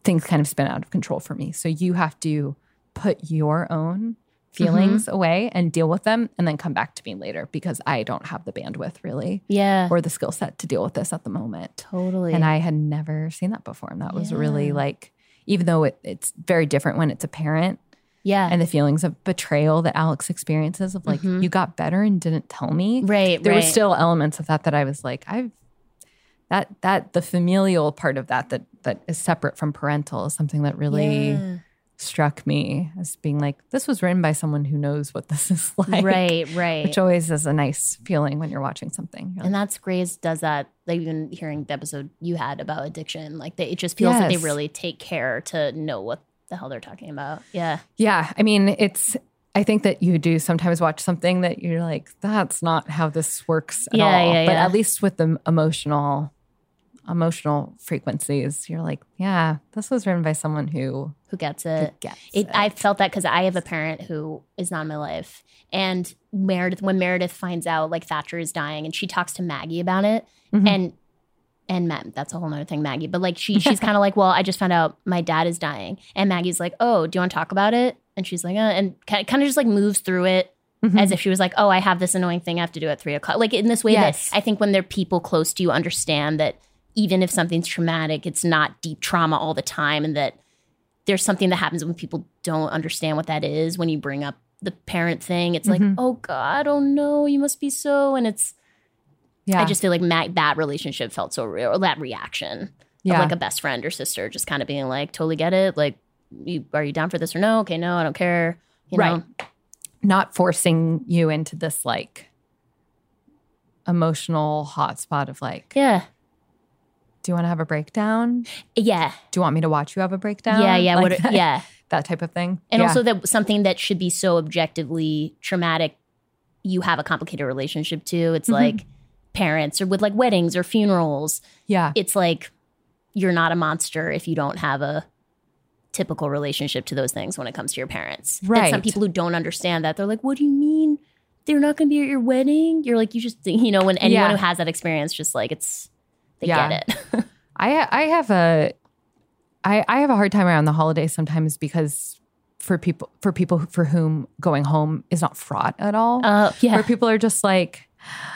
things kind of spin out of control for me. So you have to put your own feelings mm-hmm. away and deal with them and then come back to me later because I don't have the bandwidth really yeah. or the skill set to deal with this at the moment. Totally. And I had never seen that before. And that was yeah. really like, even though it, it's very different when it's a parent yeah. and the feelings of betrayal that Alex experiences of like, mm-hmm. you got better and didn't tell me. Right, There right. was still elements of that that I was like, I've, that, that the familial part of that, that, that is separate from parental is something that really... Yeah. struck me as being like, this was written by someone who knows what this is like. Right, right. Which always is a nice feeling when you're watching something. You're and like, that's Grey's does that. Like even hearing the episode you had about addiction, like they, it just feels like Yes. they really take care to know what the hell they're talking about. Yeah. yeah. I mean, it's, I think that you do sometimes watch something that you're like, that's not how this works at Yeah, all. yeah, but yeah. at least with the emotional, emotional frequencies, you're like, yeah, this was written by someone who, Who gets who it? gets It, it. I felt that because I have a parent who is not in my life. And Meredith, when Meredith finds out like Thatcher is dying and she talks to Maggie about it Mhm. and and Matt, that's a whole nother thing, Maggie. But like she she's kind of like, well, I just found out my dad is dying. And Maggie's like, oh, do you want to talk about it? And she's like, uh, and kind of just like moves through it Mhm. as if she was like, oh, I have this annoying thing I have to do at three o'clock. Like in this way Yes. that I think when they're people close to you understand that even if something's traumatic, it's not deep trauma all the time, and that there's something that happens when people don't understand what that is. When you bring up the parent thing, it's like, Mhm. oh God, oh no, you must be so. And it's, yeah. I just feel like Mag, that relationship felt so real, or that reaction yeah. of like a best friend or sister just kind of being like, totally get it. Like, you, are you down for this or no? Okay, no, I don't care. You Right. know? Not forcing you into this like emotional hotspot of like, Yeah. do you want to have a breakdown? Yeah. Do you want me to watch you have a breakdown? Yeah. Yeah. Like what, that, yeah. that type of thing. And Yeah. also that something that should be so objectively traumatic, you have a complicated relationship to. It's Mhm. like parents or with like weddings or funerals. yeah, It's like you're not a monster if you don't have a typical relationship to those things when it comes to your parents. And Right. some people who don't understand that, they're like, what do you mean they're not going to be at your wedding? You're like, you just, you know, when anyone Yeah. who has that experience, just like it's, they Yeah. get it. I I have a I I have a hard time around the holidays sometimes because for people for people for whom going home is not fraught at all. Uh, yeah. Where people are just like,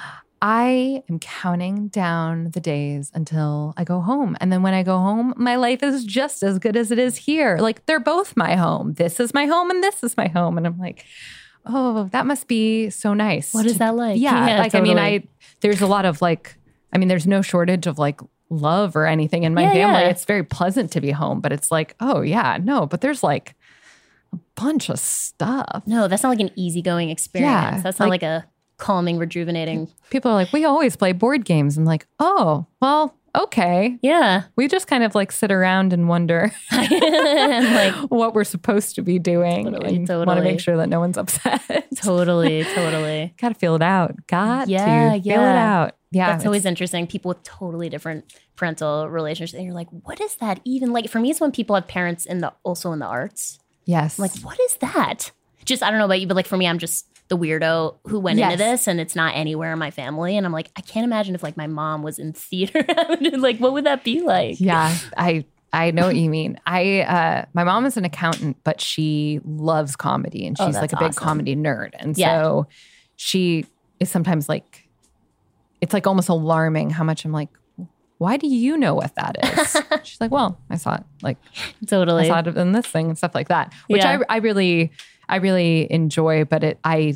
I am counting down the days until I go home. And then when I go home, my life is just as good as it is here. Like they're both my home. This is my home and this is my home. And I'm like, oh, that must be so nice. What is to- that like? Yeah. Yeah, like, I mean, totally. I, there's a lot of like, I mean, there's no shortage of like love or anything in my Yeah, family. yeah. It's very pleasant to be home, but it's like, oh yeah, no, but there's like a bunch of stuff. No, that's not like an easygoing experience. Yeah, That's not like- like a calming, rejuvenating. People are like, we always play board games. I'm like, oh, well, okay. Yeah. We just kind of like sit around and wonder And like, what we're supposed to be doing Totally, and want to totally. make sure that no one's upset. totally, totally. Got to feel it out. Got Yeah, to feel it yeah. out. Yeah. That's always it's- interesting. People with totally different parental relationships. And you're like, what is that even? Like, for me, it's when people have parents in the, also in the arts. Yes. I'm like, what is that? Just, I don't know about you, but like for me, I'm just the weirdo who went Yes. into this and it's not anywhere in my family. And I'm like, I can't imagine if like my mom was in theater. Like, what would that be like? yeah. I, I know what you mean. I, uh, my mom is an accountant, but she loves comedy and Oh, she's that's like a big awesome. comedy nerd. And Yeah. so she is sometimes like, it's like almost alarming how much I'm like, why do you know what that is? She's like, well, I saw it like Totally. I saw it in this thing and stuff like that, which Yeah. I, I really, I really enjoy. But it, I,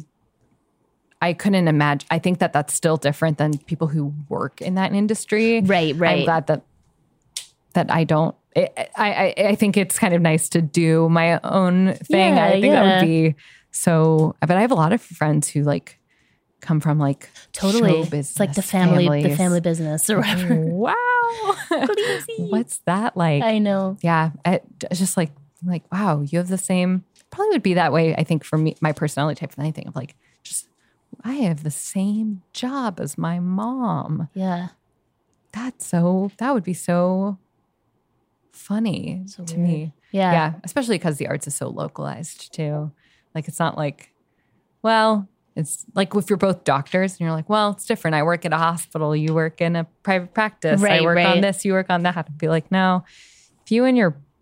I couldn't imagine. I think that that's still different than people who work in that industry. Right, right. I'm glad that that I don't. I, I, I think it's kind of nice to do my own thing. Yeah, I think yeah. that would be so. But I have a lot of friends who like come from like Totally. show It's business like the family, the families. family business or whatever. Wow, Crazy. what's that like? I know. Yeah, it, it's just like like wow, you have the same. Probably would be that way. I think for me, my personality type of anything of like just I have the same job as my mom. Yeah. That's so. That would be so funny So to weird. me. Yeah. Yeah, especially because the arts is so localized too. Like it's not like, well, it's like if you're both doctors and you're like, well, it's different. I work at a hospital. You work in a private practice. I Right, work right. on this. You work on that. I'd be like, no, if you and your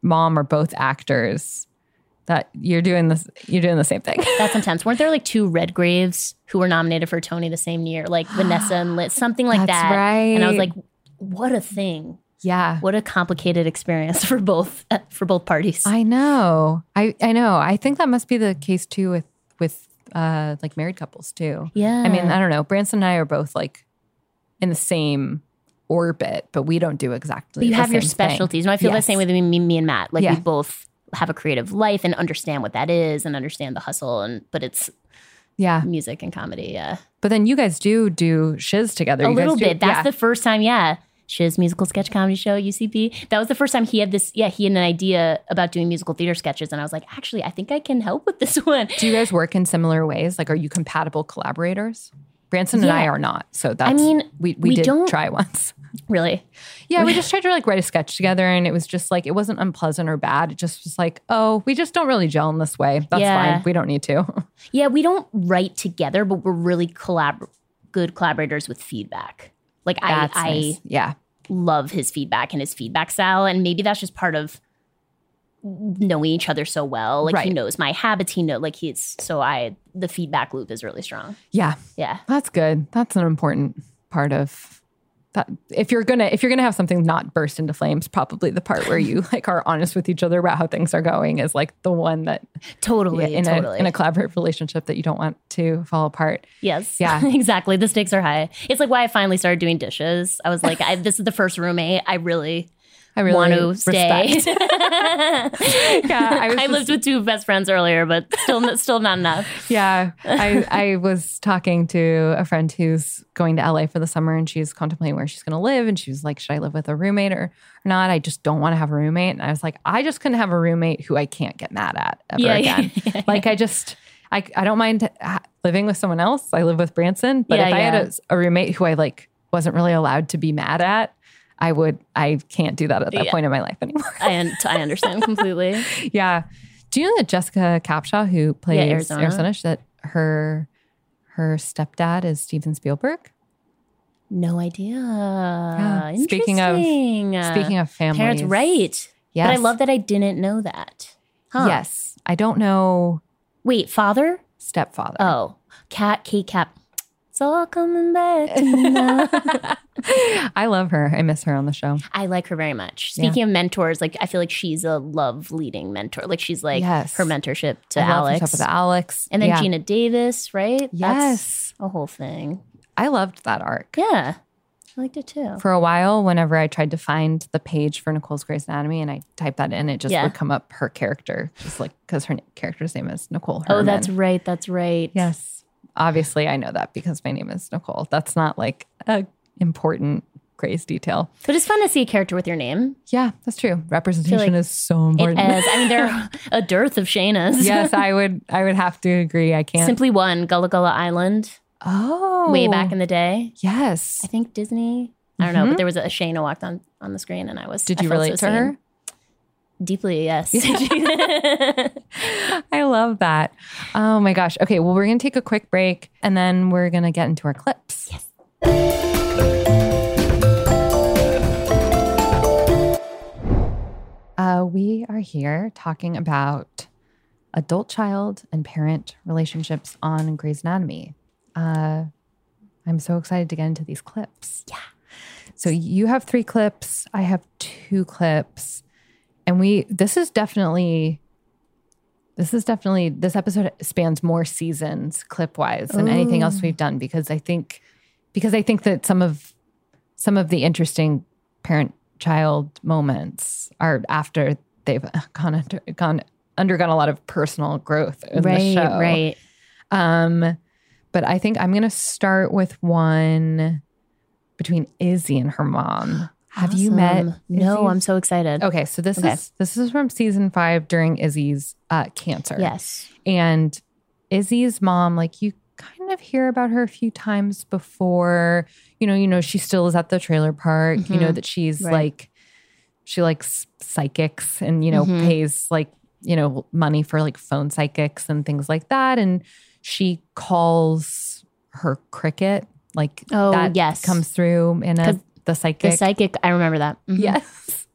mom are both actors, that you're doing this, you're doing the same thing. That's intense. Weren't there like two Redgraves who were nominated for a Tony the same year? Like Vanessa and Liz, something like That's that. right. And I was like, what a thing. Yeah. What a complicated experience for both for both parties. I know. I, I know. I think that must be the case too with, with uh, like married couples too. Yeah. I mean, I don't know. Branson and I are both like in the same orbit, but we don't do exactly But you the have your same specialties. thing. And I feel Yes. the same way with me, me and Matt. Like Yeah. we both have a creative life and understand what that is and understand the hustle. And but it's Yeah. music and comedy. Yeah. But then you guys do do shiz together. A You guys little do- bit. That's yeah. the first time, yeah. Shiz musical sketch comedy show, U C P. That was the first time he had this, yeah, he had an idea about doing musical theater sketches. And I was like, actually, I think I can help with this one. Do you guys work in similar ways? Like, are you compatible collaborators? Branson and Yeah. I are not. So that's, mean, we, we, we did don't- try once. Really? Yeah, we just tried to like write a sketch together and it was just like, it wasn't unpleasant or bad. It just was like, oh, we just don't really gel in this way. That's Yeah. fine. We don't need to. Yeah, we don't write together, but we're really collab- good collaborators with feedback. Like I, That's I nice. Yeah. love his feedback and his feedback style. And maybe that's just part of knowing each other so well. Like he Right. knows my habits. He know like he's so I the feedback loop is really strong. Yeah. Yeah. That's good. That's an important part of that. If you're gonna if you're gonna have something not burst into flames, probably the part where you like are honest with each other about how things are going is like the one that Totally. yeah, in totally. a in a collaborative relationship that you don't want to fall apart. Yes. Yeah. exactly. The stakes are high. It's like why I finally started doing dishes. I was like, I, this is the first roommate I really I really want to stay. respect. yeah, I was I just- lived with two best friends earlier, but still, still not enough. Yeah, I, I was talking to a friend who's going to L A for the summer and she's contemplating where she's going to live. And she was like, should I live with a roommate or not? I just don't want to have a roommate. And I was like, I just couldn't have a roommate who I can't get mad at ever Yeah, yeah, again. yeah, Like I just, I, I don't mind ha- living with someone else. I live with Branson. But Yeah, if I yeah. had a, a roommate who I like wasn't really allowed to be mad at, I would, I can't do that at that Yeah. point in my life anymore. I, un- I understand completely. Yeah. Do you know that Jessica Capshaw, who plays Yeah, Arizona. Arizona, that her her stepdad is Steven Spielberg? No idea. Yeah. Speaking of- Interesting. Speaking of families, parents, right? Yes. But I love that I didn't know that. Huh. Yes, I don't know Wait, father? stepfather. Oh, cat, Kate Cap. It's all coming back to me now. I love her. I miss her on the show. I like her very much. Speaking of mentors, like I feel like she's a love leading mentor. Like she's like Yes. her mentorship to I love her Alex. stuff with Alex, And then Yeah. Gina Davis, right? Yes, That's a whole thing. I loved that arc. Yeah. I liked it too. For a while, whenever I tried to find the page for Nicole's Grey's Anatomy and I typed that in, it just Yeah. would come up her character, just like because her na- character's name is Nicole Herman. Oh, that's right. That's right. Yes. Obviously, I know that because my name is Nicole. That's not like a important Grey's detail. But it's fun to see a character with your name. Yeah, that's true. Representation like is so It important. is. I mean, there are a dearth of Shaynas. Yes, I would. I would have to agree. I can't. Simply One, Gullah Gullah Island, oh, way back in the day. yes. I think Disney. I don't know, but there was a Shayna walked on on the screen, and I was. Did I you felt relate so to seen. her? Deeply, yes. I love that. Oh my gosh. Okay, well, we're gonna take a quick break and then we're gonna get into our clips. Yes. Uh, we are here talking about adult child and parent relationships on Grey's Anatomy. Uh, I'm so excited to get into these clips. Yeah. So you have three clips. I have two clips. And we, this is definitely, this is definitely, this episode spans more seasons clip wise than anything else we've done because I think, because I think that some of, some of the interesting parent child moments are after they've gone under, gone undergone a lot of personal growth in right, the show. right. Um, but I think I'm going to start with one between Izzy and her mom. Have you met? Awesome. No, Izzy's- I'm so excited. Okay, so this Okay. is this is from season five during Izzy's uh, cancer. Yes. And Izzy's mom, like you kind of hear about her a few times before. You know, you know she still is at the trailer park. You know Mhm. that she's Right. like she likes psychics and you know Mhm. pays like you know money for like phone psychics and things like that. And she calls her cricket like Oh, that yes. comes through in a 'Cause the psychic. The psychic, I remember that. Mhm. Yes.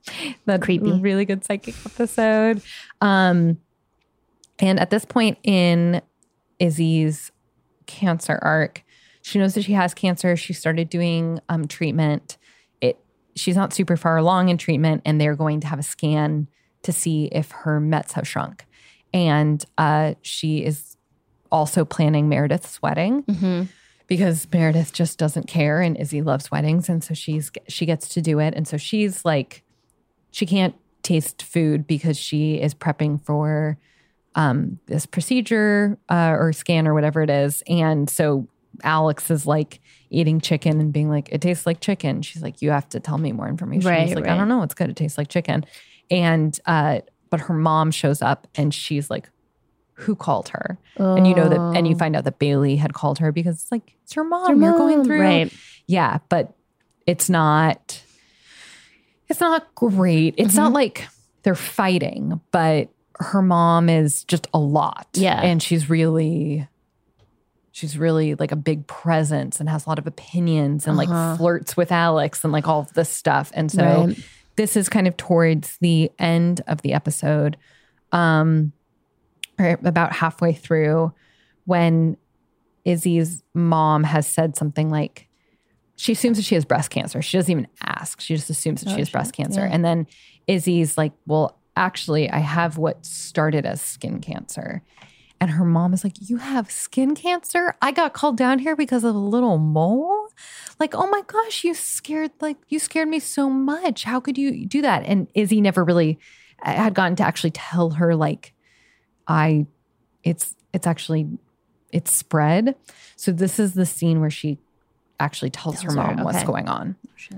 That's Creepy. a really good psychic episode. Um, and at this point in Izzy's cancer arc, she knows that she has cancer. She started doing um, treatment. It she's not super far along in treatment, and they're going to have a scan to see if her Mets have shrunk. And uh, she is also planning Meredith's wedding Mm-hmm. because Meredith just doesn't care, and Izzy loves weddings, and so she's she gets to do it. And so she's like, she can't taste food because she is prepping for um, this procedure uh, or scan or whatever it is. And so Alex is like eating chicken and being like, it tastes like chicken. She's like, you have to tell me more information. Right, He's like, right. I don't know. It's good. It tastes like chicken. And uh, but her mom shows up and she's like, who called her? Oh. And you know that, and you find out that Bailey had called her because it's like, it's your mom. Your You're going mom, through. right. Yeah, but it's not, it's not great. It's Mm-hmm. not like they're fighting, but her mom is just a lot. Yeah. And she's really, she's really like a big presence and has a lot of opinions and Uh-huh. like flirts with Alex and like all of this stuff. And so Right. this is kind of towards the end of the episode. Um, or about halfway through, when Izzy's mom has said something like, she assumes that she has breast cancer. She doesn't even ask. She just assumes that Oh, she has shit. breast cancer. Yeah. And then Izzy's like, well, actually, I have what started as skin cancer. And her mom is like, you have skin cancer? I got called down here because of a little mole? Like, oh my gosh, you scared, like, you scared me so much. How could you do that? And Izzy never really had gotten to actually tell her, like, I, it's, it's actually, it's spread. So this is the scene where she actually tells, Tells her her, mom what's okay. going on.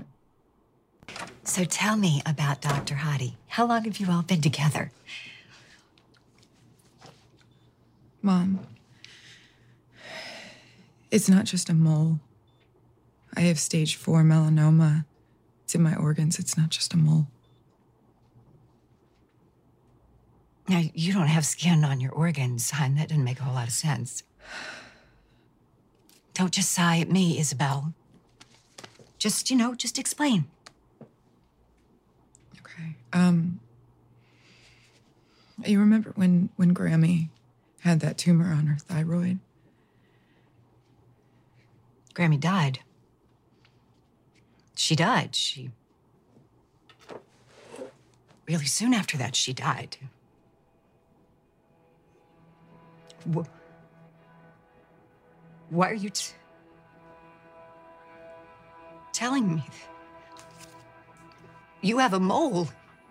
So tell me about Doctor Hadi. How long have you all been together? Mom, it's not just a mole. I have stage four melanoma. It's in my organs. It's not just a mole. Now, you don't have skin on your organs, hon. That didn't make a whole lot of sense. Don't just sigh at me, Isabel. Just, you know, just explain. Okay. Um, you remember when, when Grammy had that tumor on her thyroid? Grammy died. She died. She... Really soon after that, she died. Wh- Why are you t- telling me that? You have a mole.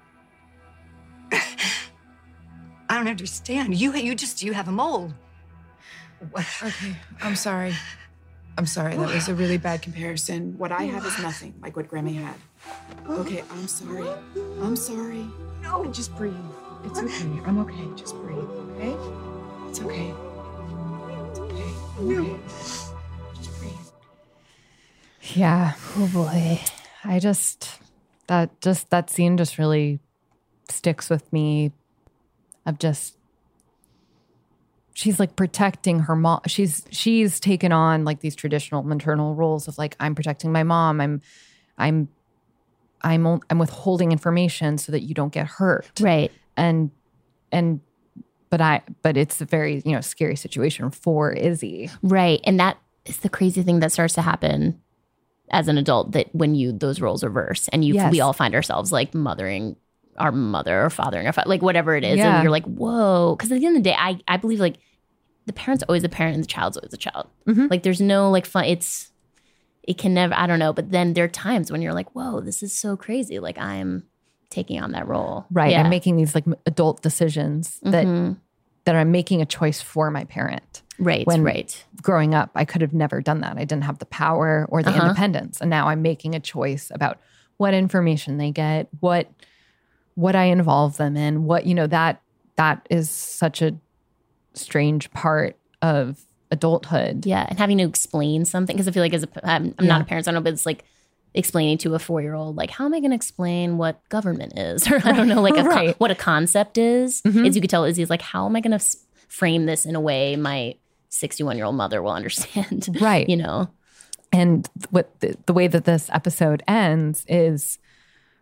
I don't understand. You you just you have a mole. What- Okay, I'm sorry. I'm sorry. That was a really bad comparison. What I have is nothing like what Grammy had. Okay, I'm sorry. I'm sorry. No. Just breathe. It's okay. I'm okay. Just breathe, okay? It's okay. It's okay. I'm okay. Just breathe. Yeah. Oh boy. I just, that just, that scene just really sticks with me of just, she's like protecting her mom. She's, she's taken on like these traditional maternal roles of like, I'm protecting my mom. I'm, I'm, I'm, o- I'm withholding information so that you don't get hurt. Right. And, and, but I, but it's a very, you know, scary situation for Izzy. Right. And that is the crazy thing that starts to happen as an adult, that when you, those roles reverse and you, Yes. we all find ourselves like mothering our mother or fathering our father, like whatever it is. Yeah. And you're like, whoa. Cause at the end of the day, I, I believe like the parent's always the parent and the child's always the child. Mhm. Like there's no like fun. It's, it can never, I don't know. But then there are times when you're like, whoa, this is so crazy. Like I'm taking on that role. Right. Yeah. I'm making these like adult decisions that, Mhm. that I'm making a choice for my parent. Right. when- right. Growing up, I could have never done that. I didn't have the power or the Uh-huh. independence. And now I'm making a choice about what information they get, what what I involve them in, what, you know, that that is such a strange part of adulthood. Yeah, and having to explain something, because I feel like as a I'm, I'm Yeah. not a parent, so I don't know, but it's like explaining to a four year old, like, how am I going to explain what government is, or I don't know, like a con- Right. what a concept is. Mhm. As you could tell, Izzy's like, how am I going to s- frame this in a way my sixty-one year old mother will understand? Right. You know. And what the, the way that this episode ends is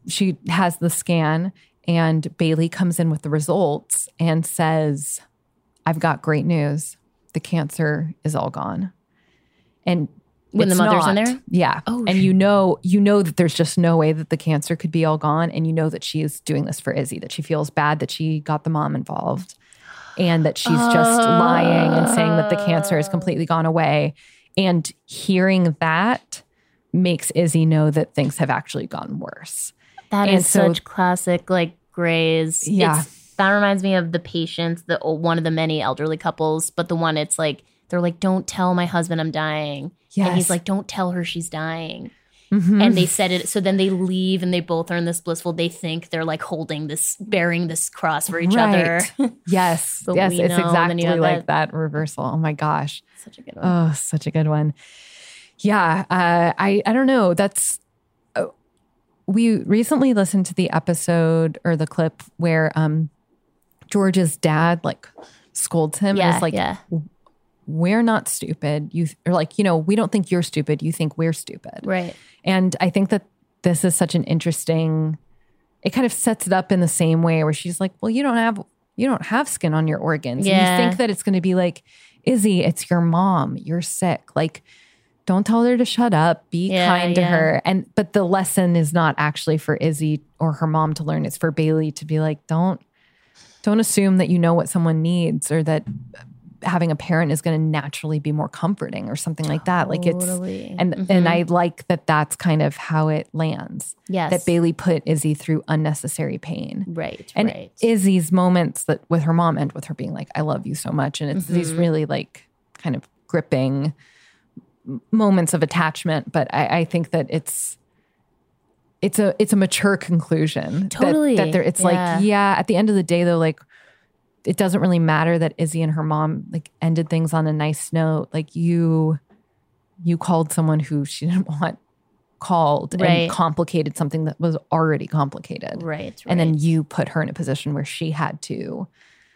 she has the scan, and Bailey comes in with the results and says, I've got great news. The cancer is all gone. And when the mother's not. in there? Yeah. Oh, and you know, you know that there's just no way that the cancer could be all gone. And you know that she is doing this for Izzy, that she feels bad that she got the mom involved and that she's just uh, lying and saying that the cancer has completely gone away. And hearing that makes Izzy know that things have actually gotten worse. That and is so, such classic, like, Grey's. Yeah. It's, that reminds me of The Patients, the one of the many elderly couples, but the one it's like, they're like, don't tell my husband I'm dying. Yes. And he's like, don't tell her she's dying. Mm-hmm. And they said it. So then they leave and they both are in this blissful, they think they're like holding this, bearing this cross for each right. other. Yes. But yes. we It's know, exactly then you like that. that reversal. Oh my gosh. Such a good one. Oh, such a good one. Yeah. Uh, I, I don't know. That's, uh, we recently listened to the episode or the clip where um, George's dad like scolds him. Yeah, and is like, yeah. we're not stupid. You or like, you know, we don't think you're stupid. You think we're stupid. Right. And I think that this is such an interesting, it kind of sets it up in the same way where she's like, well, you don't have, you don't have skin on your organs. Yeah. And you think that it's going to be like, Izzy, it's your mom. You're sick. Like, don't tell her to shut up. Be Yeah, kind to yeah. her. And, but the lesson is not actually for Izzy or her mom to learn. It's for Bailey to be like, don't, don't assume that you know what someone needs or that having a parent is going to naturally be more comforting or something like that. Like it's, Totally. and Mhm. and I like that that's kind of how it lands. Yes. That Bailey put Izzy through unnecessary pain. Right, And right. Izzy's moments that with her mom end with her being like, I love you so much. And it's these Mhm. really like kind of gripping m- moments of attachment. But I, I think that it's, it's a, it's a mature conclusion. that- Totally. That, there, it's Yeah. like, yeah, at the end of the day though, like, it doesn't really matter that Izzy and her mom like ended things on a nice note. Like you, you called someone who she didn't want called Right. and complicated something that was already complicated. Right, right. And then you put her in a position where she had to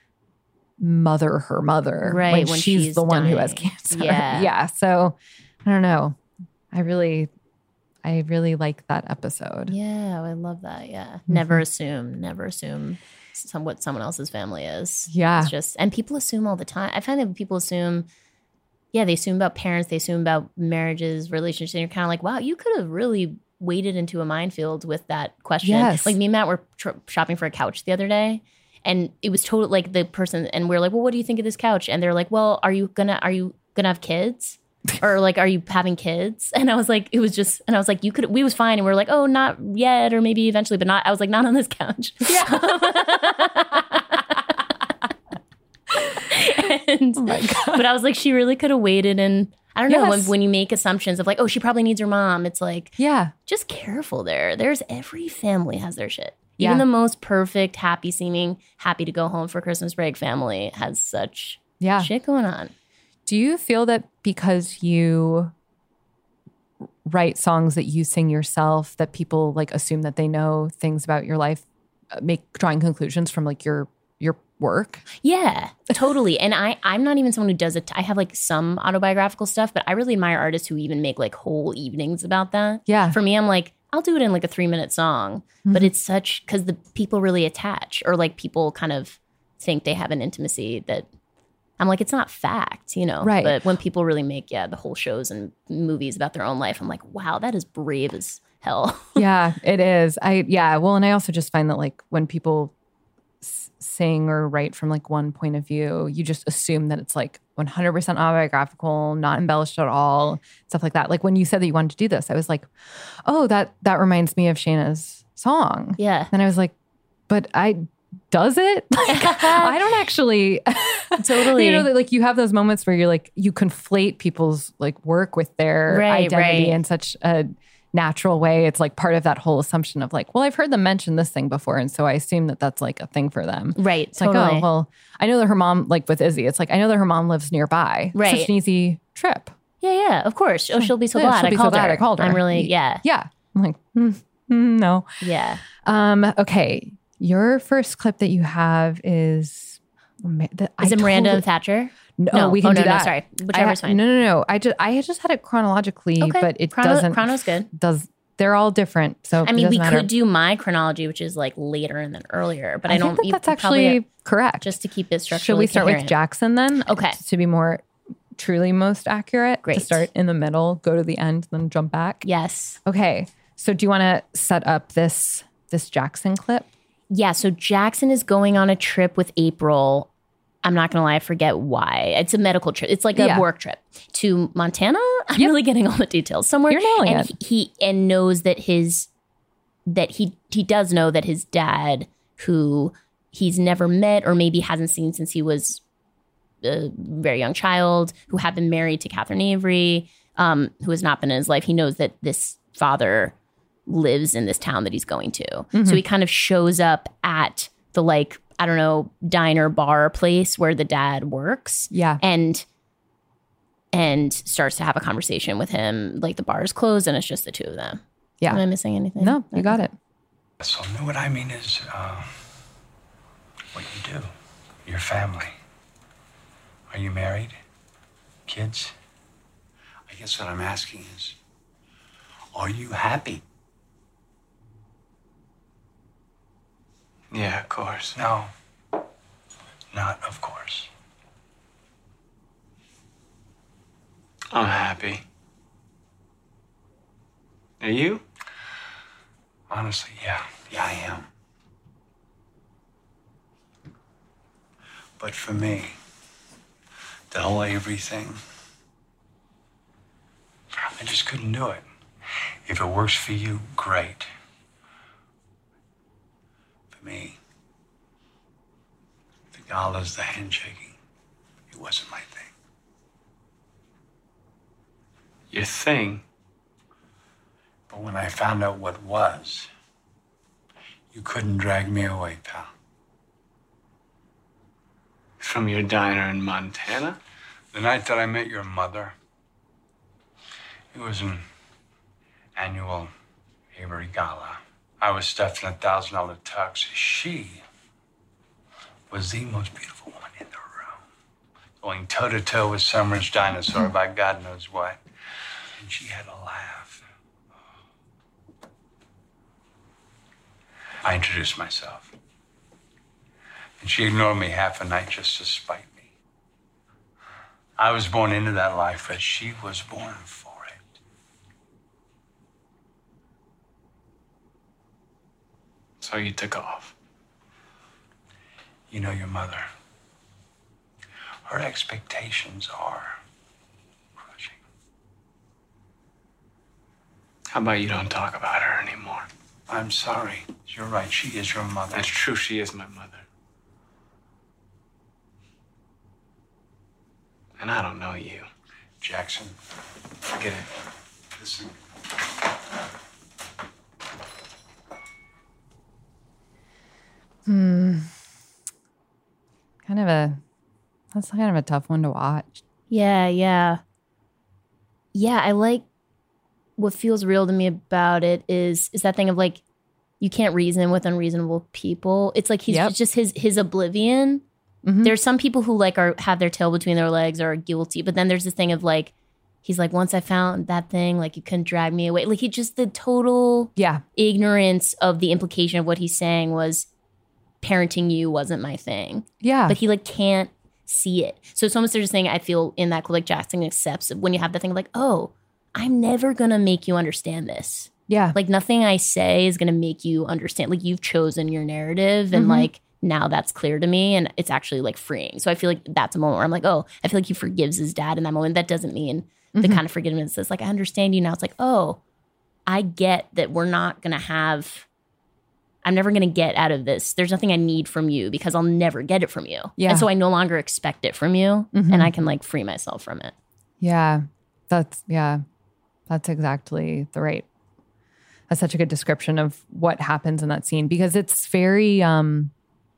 mother her mother Right, when, when she's, she's the one who has dying. cancer. Yeah. yeah. So I don't know. I really, I really like that episode. Yeah, I love that. Yeah. Mm-hmm. Never assume, never assume some, what someone else's family is. Yeah. It's just, and people assume all the time. I find that people assume, yeah, they assume about parents, they assume about marriages, relationships, and you're kind of like, wow, you could have really waded into a minefield with that question. Yes. Like me and Matt were tr- shopping for a couch the other day, and it was total like the person, and we we're like, well, what do you think of this couch? And they're like, well, are you gonna, are you gonna have kids? Or like, are you having kids? And I was like, it was just, and I was like, you could, we was fine. And we were like, oh, not yet, or maybe eventually, but not, I was like, not on this couch. Yeah. and, Oh my God. But I was like, she really could have waited. And I don't know, when, Yes. when you make assumptions of like, oh, she probably needs her mom, it's like, Yeah. just careful there. There's every family has their shit. Yeah. Even the most perfect, happy seeming, happy to go home for Christmas break family has such Yeah. shit going on. Do you feel that because you write songs that you sing yourself, that people like assume that they know things about your life, uh, make drawing conclusions from like your your work? Yeah, totally. And I, I'm not even someone who does it. I have like some autobiographical stuff, but I really admire artists who even make like whole evenings about that. Yeah. For me, I'm like, I'll do it in like a three minute song, but Mhm. it's such, because the people really attach, or like people kind of think they have an intimacy that I'm like, it's not fact, you know? Right. But when people really make, yeah, the whole shows and movies about their own life, I'm like, wow, that is brave as hell. Yeah, it is. I yeah. Well, and I also just find that like when people s- sing or write from like one point of view, you just assume that it's like one hundred percent autobiographical, not embellished at all, stuff like that. Like when you said that you wanted to do this, I was like, oh, that that reminds me of Shayna's song. Yeah. And I was like, but I does it? Like, I don't actually Totally. You know, that like you have those moments where you're like you conflate people's like work with their Right, identity right. in such a natural way. It's like part of that whole assumption of like, well, I've heard them mention this thing before, and so I assume that that's like a thing for them. Right. It's totally. like, oh, well, I know that her mom, like with Izzy, it's like I know that her mom lives nearby. Right. Such an easy trip. Yeah, yeah, of course. Oh, she'll be so Yeah, glad she'll I be so called glad her. I called her. I'm really, yeah, Yeah. I'm like, hmm, hmm, no. yeah. Um, okay. Your first clip that you have is the, Is I it Miranda totally- and Thatcher? No, No. we can Oh, do no, no, that. sorry. I Whichever's ha- fine. No, no, no. I just I had just had it chronologically, Okay. but it Chrono- doesn't. Chrono's good. Does they're all different. So I it mean, we doesn't matter. could do my chronology, which is like later and then earlier, but I, I don't. think that you- that's probably- actually correct. just to keep it structurally Should we start with coherent. Jackson then? Okay. To be more truly most accurate. Great. To start in the middle, go to the end, then jump back. Yes. Okay. So do you want to set up this this Jackson clip? Yeah. So Jackson is going on a trip with April. I'm not going to lie, I forget why. It's a medical trip. It's like a Yeah. work trip to Montana. I'm Yep. really getting all the details somewhere. You're nailing and it. He, he and knows that his that he he does know that his dad, who he's never met or maybe hasn't seen since he was a very young child, who had been married to Catherine Avery, um, who has not been in his life. He knows that this father lives in this town that he's going to. Mm-hmm. So he kind of shows up at the like, I don't know, diner bar place where the dad works. Yeah. And and starts to have a conversation with him. Like the bar is closed and it's just the two of them. Yeah. Am I missing anything? No, you got it. So no, what I mean is uh, what you do, your family. Are you married? Kids? I guess what I'm asking is, are you happy? Yeah, of course. No, not of course. I'm happy. Are you? Honestly, yeah. Yeah, I am. But for me, the whole Avery thing, I just couldn't do it. If it works for you, great. For me, the galas, the handshaking, it wasn't my thing. Your thing? But when I found out what was, you couldn't drag me away, pal. From your diner in Montana? The night that I met your mother, it was an annual Avery Gala. I was stuffed in a thousand dollar tux. She was the most beautiful woman in the room, going toe to toe with Summer's dinosaur about God knows what. And she had a laugh. I introduced myself. And she ignored me half a night just to spite me. I was born into that life, but she was born for it. So you took off. You know your mother. Her expectations are crushing. How about you don't talk about her anymore? I'm sorry. You're right. She is your mother. That's true. She is my mother. And I don't know you. Jackson, forget it. Listen. Hmm. Kind of a, that's kind of a tough one to watch. Yeah, yeah. Yeah, I like what feels real to me about it is is that thing of like you can't reason with unreasonable people. It's like he's Yep. it's just his his oblivion. Mhm. There's some people who like are have their tail between their legs or are guilty, but then there's this thing of like he's like once I found that thing, like you couldn't drag me away. Like he just the total Yeah. ignorance of the implication of what he's saying was parenting you wasn't my thing. Yeah. But he like can't see it. So it's almost there's a thing I feel in that like Jackson accepts when you have the thing of like, oh, I'm never gonna make you understand this. yeah. Like nothing I say is gonna make you understand. Like you've chosen your narrative and Mhm. like now that's clear to me and it's actually like freeing. So I feel like that's a moment where I'm like, oh, I feel like he forgives his dad in that moment. That doesn't mean the Mhm. kind of forgiveness that's like, I understand you now. It's like, oh, I get that we're not gonna have I'm never going to get out of this. There's nothing I need from you because I'll never get it from you. Yeah. And so I no longer expect it from you Mhm. and I can like free myself from it. Yeah. That's, yeah. That's exactly the right. That's such a good description of what happens in that scene because it's very, um,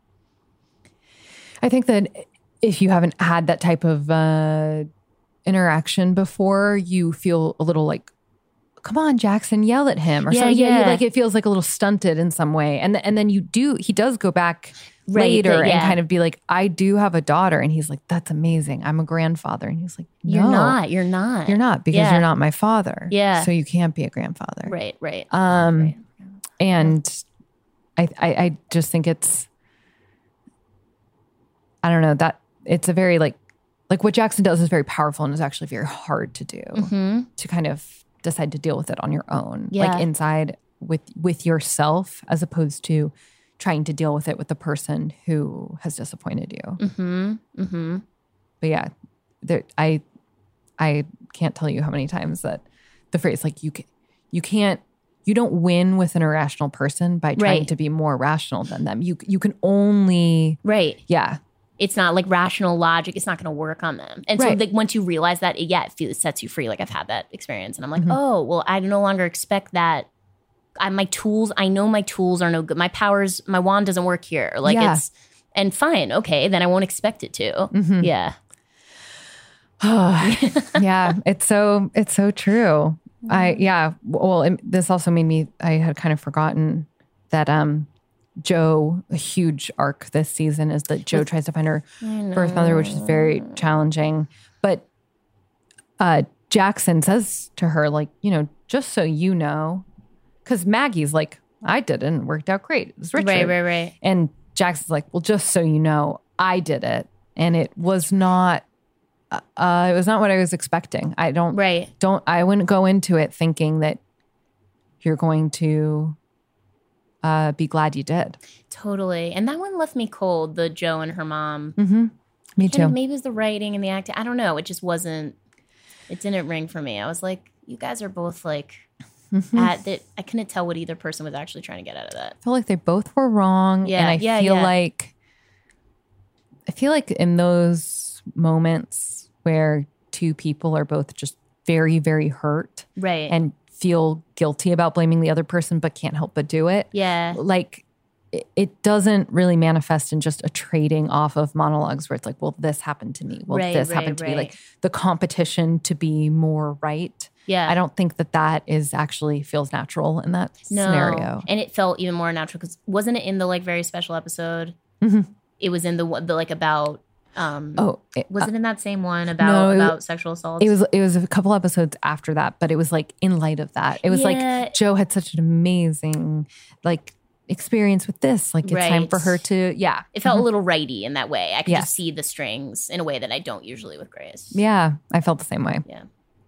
I think that if you haven't had that type of uh, interaction before, you feel a little like come on, Jackson, yell at him or Yeah, something. yeah. Like it feels like a little stunted in some way. And, th- and then you do, he does go back Right, later the- yeah. and kind of be like, I do have a daughter. And he's like, that's amazing. I'm a grandfather. And he's like, no, You're not. You're not. You're not because Yeah. you're not my father. Yeah. So you can't be a grandfather. Right, right. Um, right. And I, I, I just think it's, I don't know, that it's a very like, like what Jackson does is very powerful and is actually very hard to do, Mhm. to kind of decide to deal with it on your own, Yeah. like inside with, with yourself, as opposed to trying to deal with it with the person who has disappointed you. Mm-hmm. Mm-hmm. But yeah, there, I, I can't tell you how many times that the phrase like you can, you can't, you don't win with an irrational person by trying Right. to be more rational than them. You you can only Right. yeah It's not like rational logic. It's not going to work on them. And Right. so like once you realize that, it, yeah, it, feels, it sets you free. Like I've had that experience and I'm like, Mhm. oh, well, I no longer expect that. I, my tools, I know my tools are no good. My powers, my wand doesn't work here. Like Yeah. it's, and fine. Okay. Then I won't expect it to. Mhm. Yeah. yeah. It's so it's so true. I yeah. Well, it, this also made me. I had kind of forgotten that um, Joe, a huge arc this season is that Joe tries to find her birth mother, which is very challenging. But uh, Jackson says to her, like, you know, just so you know, because Maggie's like, I didn't, worked out great. It was Richard. Right, right, right. And Jackson's like, well, just so you know, I did it. And it was not, uh, it was not what I was expecting. I don't, Right. don't, I wouldn't go into it thinking that you're going to uh, be glad you did. Totally. And that one left me cold, the Joe and her mom. Mm-hmm. Me Kind too. of- maybe it was the writing and the acting. I don't know. It just wasn't, it didn't ring for me. I was like, you guys are both like, Mhm. at that. I couldn't tell what either person was actually trying to get out of that. I feel like they both were wrong. Yeah, And I yeah, feel yeah. like, I feel like in those moments where two people are both just very, very hurt Right. and feel guilty about blaming the other person, but can't help but do it. yeah. Like it, it doesn't really manifest in just a trading off of monologues where it's like, well, this happened to me. Well, Right, this right, happened to me. right. Like the competition to be more right. Yeah. I don't think that that is actually feels natural in that No. scenario. And it felt even more natural because wasn't it in the like very special episode? Mhm. It was in the one- the like about. Um, Oh, it, was it in that same one about no, it- about sexual assault? it was it was a couple episodes after that, but it was like in light of that. It was Yeah. like Joe had such an amazing like experience with this. Like it's time Right. for her to yeah. It felt Mhm. a little righty in that way. I could Yes. just see the strings in a way that I don't usually with Grace. Yeah, I felt the same way. Yeah.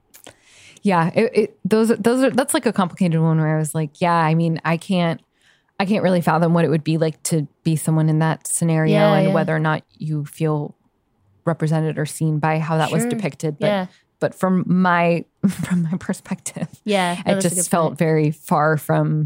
Yeah, it, it, those those are that's like a complicated one where I was like, yeah, I mean, I can't I can't really fathom what it would be like to be someone in that scenario Yeah, and yeah. whether or not you feel represented or seen by how that was Sure. depicted. But Yeah. but from my from my perspective, Yeah. no, it that's a just good felt point. very far from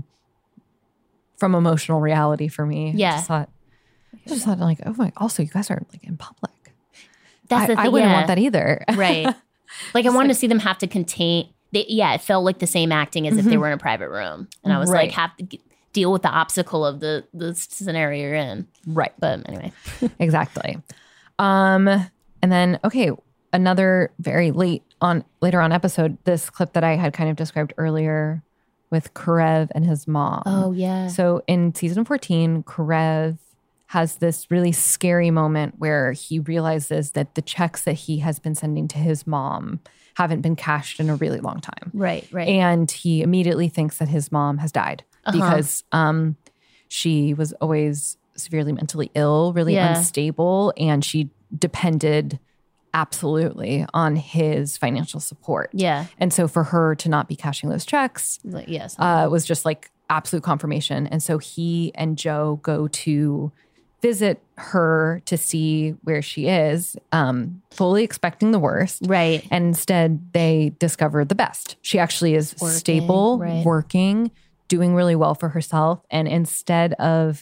from emotional reality for me. I Yeah. just thought I just thought like, oh my also you guys are like in public. That's I, the I thing, wouldn't yeah. want that either. Right. Like I wanted to see them have to contain. They, yeah, it felt like the same acting as if they were in a private room, and I was Mm-hmm. Right. like, have to g- deal with the obstacle of the the scenario you're in. Right. But anyway, Exactly. Um, and then okay, another very late on later on episode, this clip that I had kind of described earlier with Karev and his mom. oh yeah, So in season fourteen, Karev has this really scary moment where he realizes that the checks that he has been sending to his mom haven't been cashed in a really long time. right, right, And he immediately thinks that his mom has died Uh-huh. because um, she was always severely mentally ill, really Yeah. unstable, and she depended absolutely on his financial support. yeah, And so for her to not be cashing those checks like, yes, uh, was just like absolute confirmation. And so he and Joe go to visit her to see where she is, um, fully expecting the worst. right, And instead, they discover the best. She actually is Working, stable, right. working, doing really well for herself. And instead of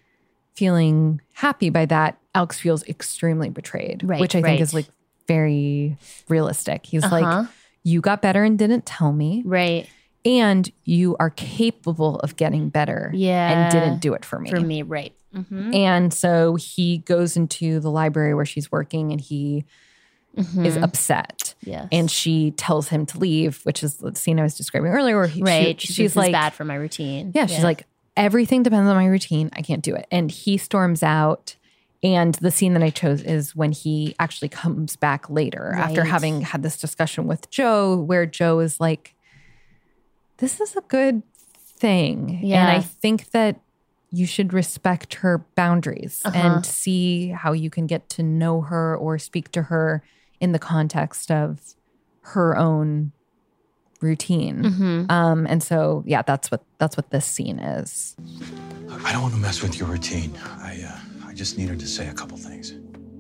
feeling happy by that, Alex feels extremely betrayed, Right, which I think right. is like very realistic. He's Uh-huh. like, you got better and didn't tell me. right, And you are capable of getting better yeah, and didn't do it for me. for me, right, mm-hmm. And so he goes into the library where she's working and he is Mhm. upset. Yes. And she tells him to leave, which is the scene I was describing earlier. Where he, right. she, she's, she's this like, is bad for my routine. yeah, she's like, everything depends on my routine. I can't do it. And he storms out. And the scene that I chose is when he actually comes back later Right. after having had this discussion with Joe, where Joe is like, this is a good thing. Yeah. And I think that you should respect her boundaries Uh-huh. and see how you can get to know her or speak to her in the context of her own routine. Mm-hmm. Um, and so, yeah, that's what that's what this scene is. I don't want to mess with your routine. I, uh, I just needed to say a couple things.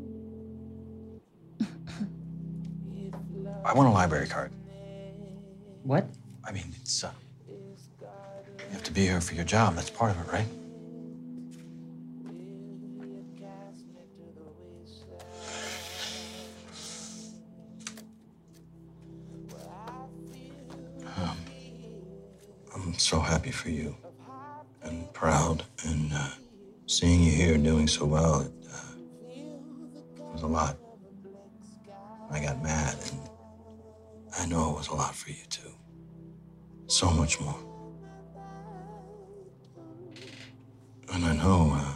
I want a library card. What? I mean, it's, uh, you have to be here for your job. That's part of it, right? Um, I'm so happy for you and proud, and uh, seeing you here doing so well, it, uh, it was a lot. I got mad, and I know it was a lot for you too. So much more. And I know, uh,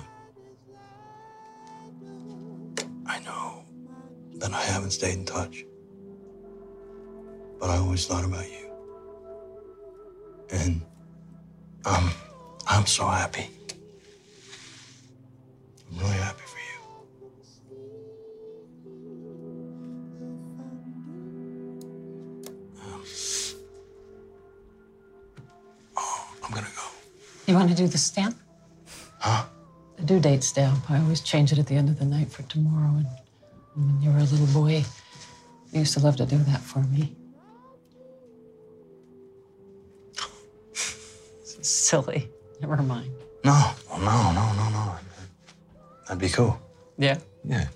I know that I haven't stayed in touch, but I always thought about you. And um, I'm so happy. I'm really happy for you. Um, oh, I'm gonna go. You want to do the stamp? Huh? The due date stamp. I always change it at the end of the night for tomorrow. And when you were a little boy, you used to love to do that for me. This is silly. Never mind. No, well, no, no, no, no. That'd be cool. Yeah? Yeah.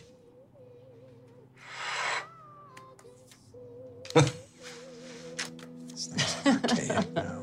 It's nice and archaic, you know.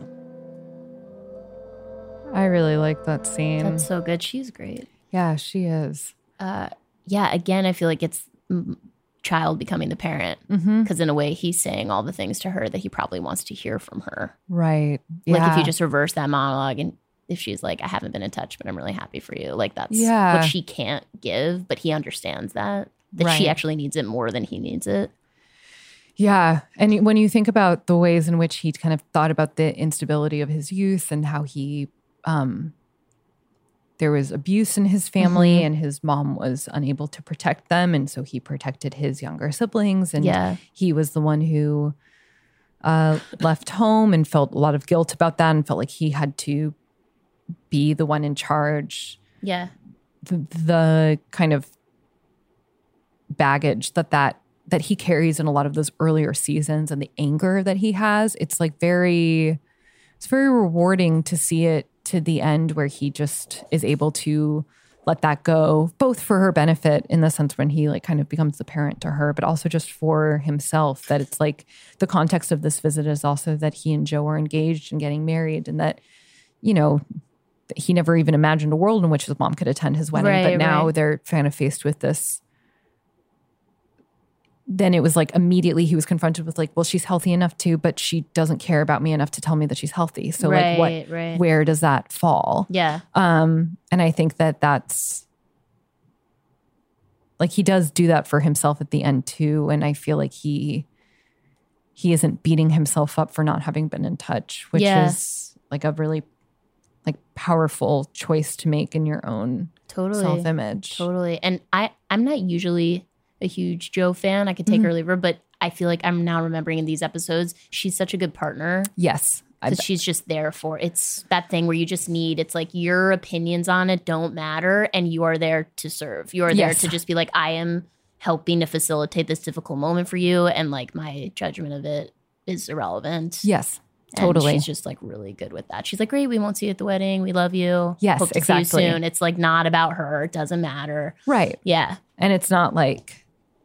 I really like that scene. That's so good. She's great. Yeah, she is. Uh, yeah, again, I feel like it's mm, child becoming the parent. Because Mm-hmm. in a way, he's saying all the things to her that he probably wants to hear from her. Right. Like if Yeah. you just reverse that monologue and if she's like, I haven't been in touch, but I'm really happy for you. Like that's Yeah. what she can't give, but he understands that. That she Right. actually needs it more than he needs it. Yeah. And when you think about the ways in which he kind of thought about the instability of his youth and how he, um, there was abuse in his family Mhm. and his mom was unable to protect them. And so he protected his younger siblings. And Yeah. he was the one who uh, left home and felt a lot of guilt about that and felt like he had to be the one in charge. Yeah. The, the kind of baggage that that that he carries in a lot of those earlier seasons and the anger that he has, it's like very, it's very rewarding to see it to the end where he just is able to let that go, both for her benefit in the sense when he like kind of becomes the parent to her, but also just for himself, that it's like the context of this visit is also that he and Joe are engaged and getting married and that, you know, he never even imagined a world in which his mom could attend his wedding, Right, but now right. they're kind of faced with this. Then it was like immediately he was confronted with like, well, she's healthy enough to, but she doesn't care about me enough to tell me that she's healthy. So like Right, what, right. where does that fall? Yeah. Um, and I think that that's like, he does do that for himself at the end too. And I feel like he, he isn't beating himself up for not having been in touch, which Yeah. is like a really like powerful choice to make in your own Totally. self-image. Totally. And I, I'm not usually a huge Joe fan. I could take Mhm. her or leave her, but I feel like I'm now remembering in these episodes, she's such a good partner. Yes. I, Because she's just there for it's that thing where you just need it's like your opinions on it don't matter and you are there to serve. You are there Yes. to just be like, I am helping to facilitate this difficult moment for you, and like my judgment of it is irrelevant. yes, And totally. she's just like really good with that. She's like, great, we won't see you at the wedding. We love you. Yes, Hope to exactly. see you soon. It's like not about her. It doesn't matter. Right. Yeah. And it's not like,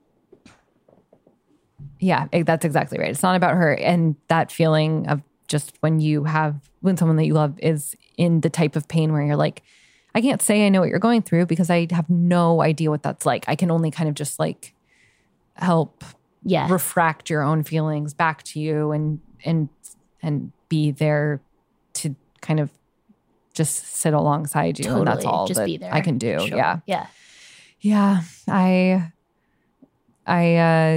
yeah, eh, that's exactly right. It's not about her. And that feeling of just when you have, when someone that you love is in the type of pain where you're like, I can't say I know what you're going through because I have no idea what that's like. I can only kind of just like help Yeah. refract your own feelings back to you and and and be there to kind of just sit alongside you. Totally. And that's all Just that be there. I can do. Sure. Yeah. Yeah. Yeah. I I uh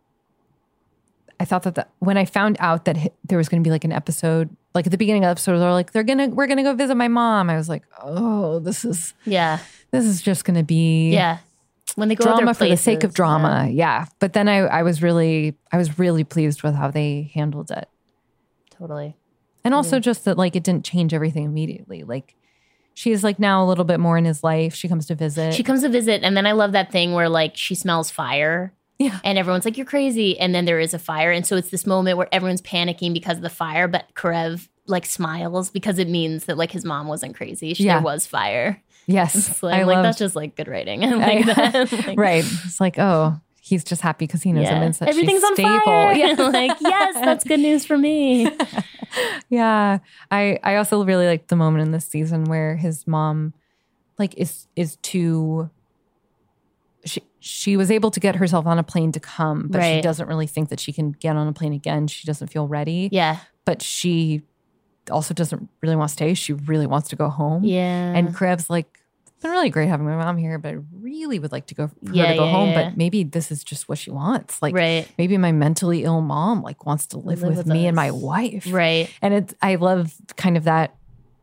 I thought that the, when I found out that hi- there was going to be like an episode, like at the beginning of the episode, they're like, they're going to, we're going to go visit my mom. I was like, oh, this is, Yeah. this is just going to be Yeah. When they go drama other for the sake of places, drama. Yeah. But then I, I was really, I was really pleased with how they handled it. Yeah. Totally. And also just that like, it didn't change everything immediately. Like she's like now a little bit more in his life. She comes to visit. She comes to visit, and then I love that thing where like she smells fire. Yeah. And everyone's like, you're crazy. And then there is a fire. And so it's this moment where everyone's panicking because of the fire, but Karev like smiles because it means that like his mom wasn't crazy. She, Yeah. There was fire. Yes. So I I'm like, loved- that's just like good writing. I like that. Like, Right. It's like, oh, he's just happy because he knows yeah. it means that Everything's she's on stable. fire. Yeah. Like, yes, that's good news for me. Yeah. I, I also really liked the moment in this season where his mom like is is too she she was able to get herself on a plane to come, but she Right. doesn't really think that she can get on a plane again. She doesn't feel ready. Yeah. But she also doesn't really want to stay. She really wants to go home. Yeah. And Krebs like, it's been really great having my mom here, but I really would like to go for her Yeah, to go yeah, home. yeah. But maybe this is just what she wants. Like Right. maybe my mentally ill mom like wants to live, Live with, with me and us. my wife. Right. And it's I love kind of that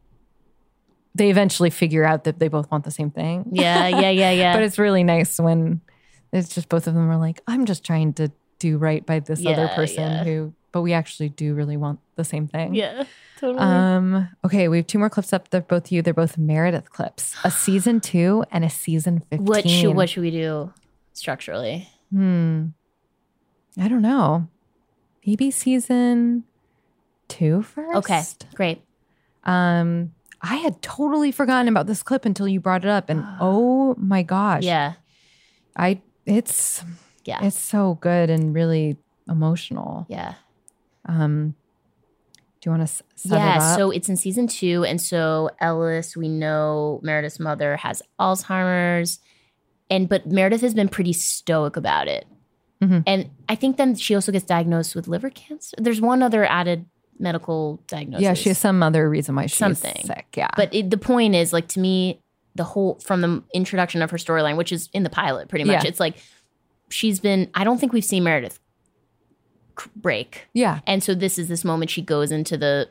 they eventually figure out that they both want the same thing. Yeah, yeah, yeah, yeah. But it's really nice when it's just both of them are like, I'm just trying to do right by this other Yeah, person yeah. who, but we actually do really want the same thing. Yeah, totally. Um, okay, we have two more clips up. They're both you. They're both Meredith clips. A season two and a season fifteen. what should what should we do structurally? Hmm. I don't know. Maybe season two first. Okay, great. Um, I had totally forgotten about this clip until you brought it up, and oh my gosh, Yeah, I it's yeah, it's so good and really emotional. yeah. Um, do you want to set Yeah, it up? so it's in season two. And so Ellis, we know Meredith's mother has Alzheimer's. And but Meredith has been pretty stoic about it. Mhm. And I think then she also gets diagnosed with liver cancer. There's one other added medical diagnosis. yeah, she has some other reason why she's Something. sick. Yeah, But it, the point is, like, to me, the whole from the introduction of her storyline, which is in the pilot pretty much, Yeah. it's like she's been, I don't think we've seen Meredith c- break. yeah, And so this is this moment she goes into the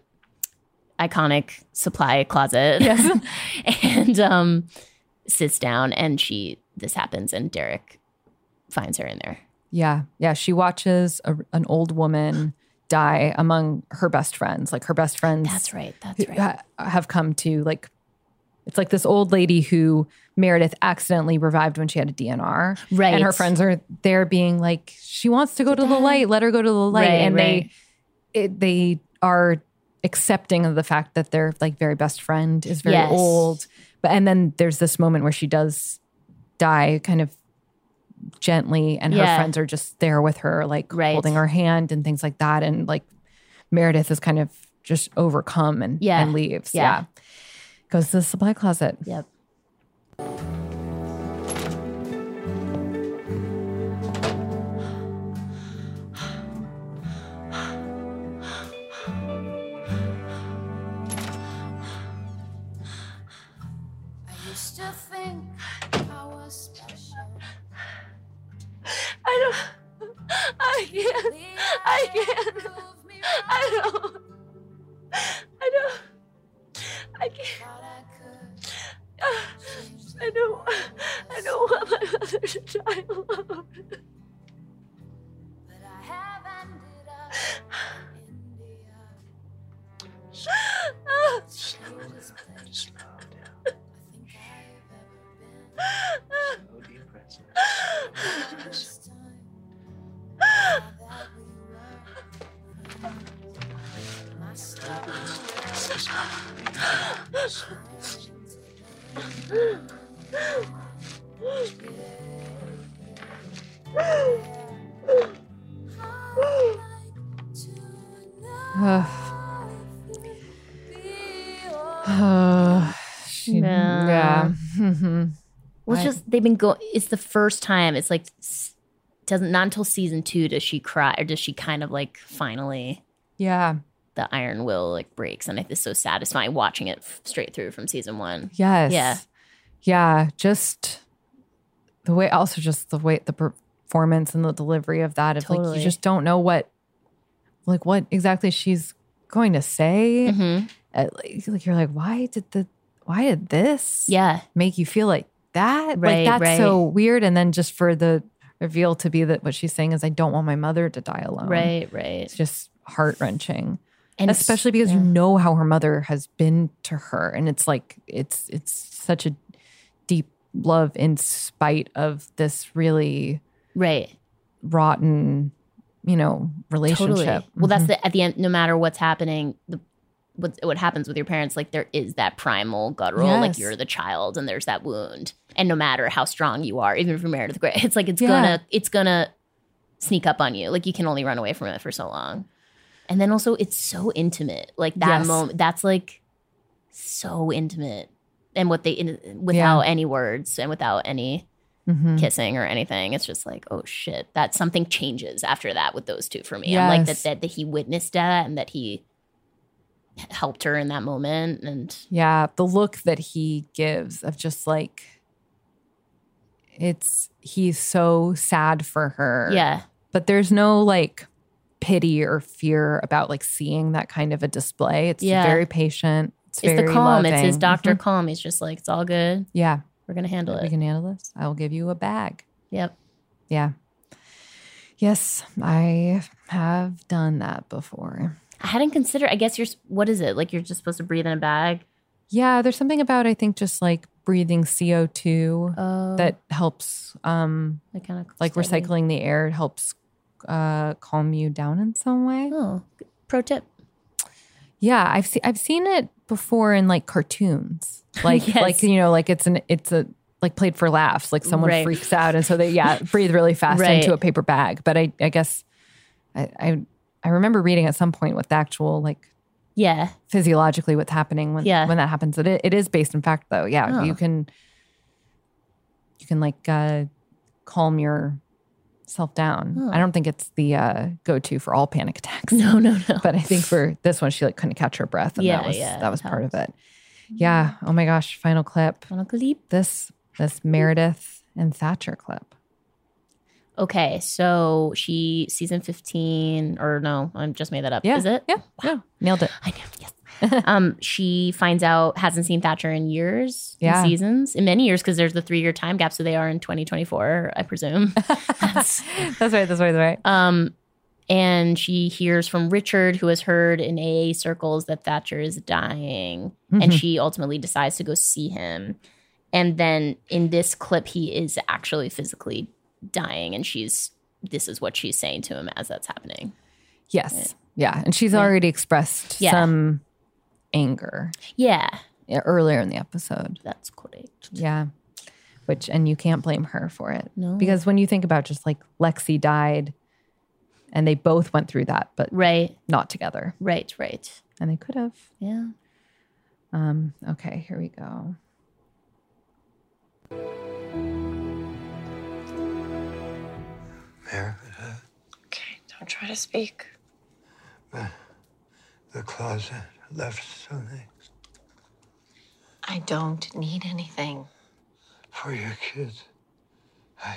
iconic supply closet Yes. and um, sits down, and she, this happens, and Derek finds her in there. yeah, yeah. She watches a, an old woman die among her best friends. Like her best friends. That's right. That's who right. ha- have come to like, it's like this old lady who Meredith accidentally revived when she had a D N R. Right. And her friends are there being like, she wants to go to the light. Let her go to the light. Right, and right. they, it, they are accepting of the fact that their like very best friend is very Yes. old. But, and then there's this moment where she does die kind of gently, and her Yeah. friends are just there with her, like Right. holding her hand and things like that. And like Meredith is kind of just overcome and, Yeah. and leaves. Yeah. Yeah. Goes to the supply closet. Yep. I used to think I was special. I don't. I can't. I can't. I don't. I don't. I can't. I don't. I don't want my mother to die alone. But I have ended up in India. Slowest place I think I've ever been. So depressing. All this time, now that we were friends, my stubborn Ugh. Uh, she- Yeah. yeah. Mhm. Well, it's I- just they've been going. It's the first time. It's like s- doesn't, not until season two does she cry, or does she kind of like finally, Yeah. the iron will like breaks. And it's so satisfying watching it f- straight through from season one. Yes. Yeah. Yeah. Just the way, also just the way, the performance and the delivery of that. Of like, Totally. you just don't know what, like what exactly she's going to say. Mm-hmm. Uh, like, like you're like, why did the, why did this Yeah. make you feel like that? Right, like that's right. so weird. And then just for the reveal to be that what she's saying is, I don't want my mother to die alone. Right, right. It's just heart wrenching. And Especially because yeah. you know how her mother has been to her. And it's like, it's, it's such a deep love in spite of this really Right. rotten, you know, relationship. Totally. Well, that's Mhm. the, at the end, no matter what's happening, the what what happens with your parents, like there is that primal guttural, like Yes. you're the child and there's that wound. And no matter how strong you are, even if you're married to the grave, it's like it's Yeah. gonna it's gonna sneak up on you. Like you can only run away from it for so long. And then also it's so intimate. Like that Yes. moment, that's like so intimate. And what they in, without any words and without any Mhm. kissing or anything, it's just like, oh shit, that something changes after that with those two for me. I'm like that, Yes. that that he witnessed that and that he helped her in that moment. And Yeah, the look that he gives of just like, it's, he's so sad for her. yeah, But there's no like pity or fear about like seeing that kind of a display. It's Yeah. very patient. It's, it's very the calm. It's his loving. doctor Mhm. calm. He's just like, it's all good. Yeah. We're gonna handle We it. can handle this. I will give you a bag. Yep. Yeah. Yes, I have done that before. I hadn't considered. I guess you're. What is it? Like you're just supposed to breathe in a bag. Yeah, there's something about, I think, just like breathing C O two Oh, that helps, um, like kind of like recycling the air helps uh, calm you down in some way. Oh, pro tip. Yeah, I've seen I've seen it before in like cartoons, like Yes. like you know, like it's an it's a like played for laughs, like someone Right. freaks out and so they yeah breathe really fast Right. into a paper bag. But I I guess I, I I remember reading at some point with the actual like Yeah. physiologically what's happening when Yeah. when that happens. It it is based in fact though. Yeah, Oh. you can you can like uh, calm yourself down. Oh. I don't think it's the uh, go to for all panic attacks. No, no, no. But I think for this one, she like couldn't catch her breath, and Yeah, that was yeah, that was it part of helps. it. Yeah. Oh my gosh. Final clip. Final clip. This this Meredith and Thatcher clip. Okay, so she season fifteen or no, I just made that up. Yeah. Is it? Yeah. Yeah. Nailed it. I know. Yes. um, she finds out hasn't seen Thatcher in years, Yeah. in seasons, in many years because there's the three year time gap. So they are in twenty twenty-four, I presume. That's, That's right. That's right. That's right. um, and she hears from Richard, who has heard in A A circles that Thatcher is dying, and Mhm. she ultimately decides to go see him. And then in this clip, he is actually physically dying, and she's this is what she's saying to him as that's happening. Yes. Yeah. And she's Yeah. already expressed Yeah. some anger Yeah, yeah, earlier in the episode. that's correct. Yeah. Which, and you can't blame her for it. No. Because when you think about just like Lexi died and they both went through that, but Right, not together. right, right. And they could have. Yeah. Um, okay, here we go. Meredith, Okay, don't try to speak. the closet left some things I don't need anything. for your kids. I,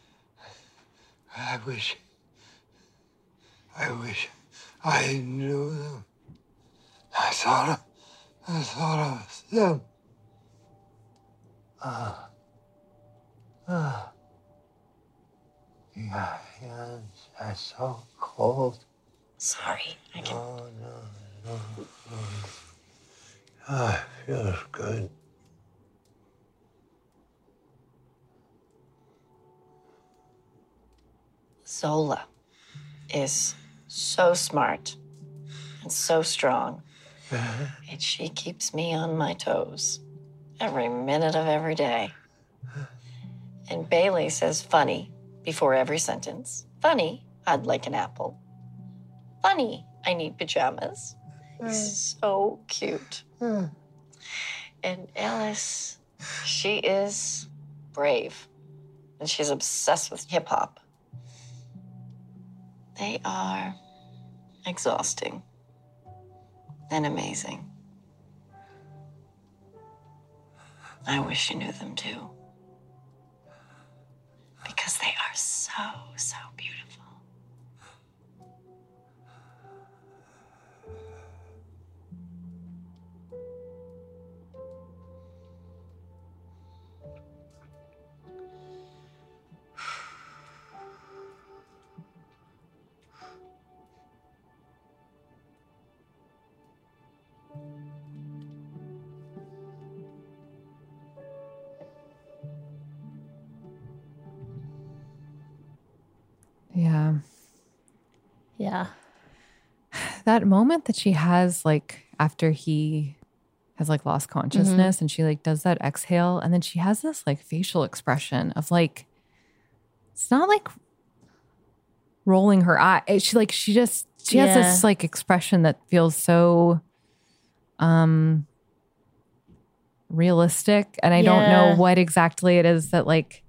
I wish, I wish I knew them. I thought of, I thought of them. Ah, ah. My hands are so cold. Sorry, I can. No, no, no, no. Ah, it feels good. Zola is so smart and so strong. And she keeps me on my toes every minute of every day. And Bailey says funny before every sentence. Funny, I'd like an apple. Funny, I need pajamas. He's so cute. And Alice, she is brave. And she's obsessed with hip hop. They are exhausting and amazing. I wish you knew them too. Because they are so, so beautiful. Yeah. Yeah. That moment that she has, like, after he has, like, lost consciousness Mm-hmm. and she, like, does that exhale. And then she has this, like, facial expression of, like, it's not like rolling her eye. It- She, like, she just, she has Yeah. this, like, expression that feels so um realistic. And I don't Yeah. know what exactly it is that, like,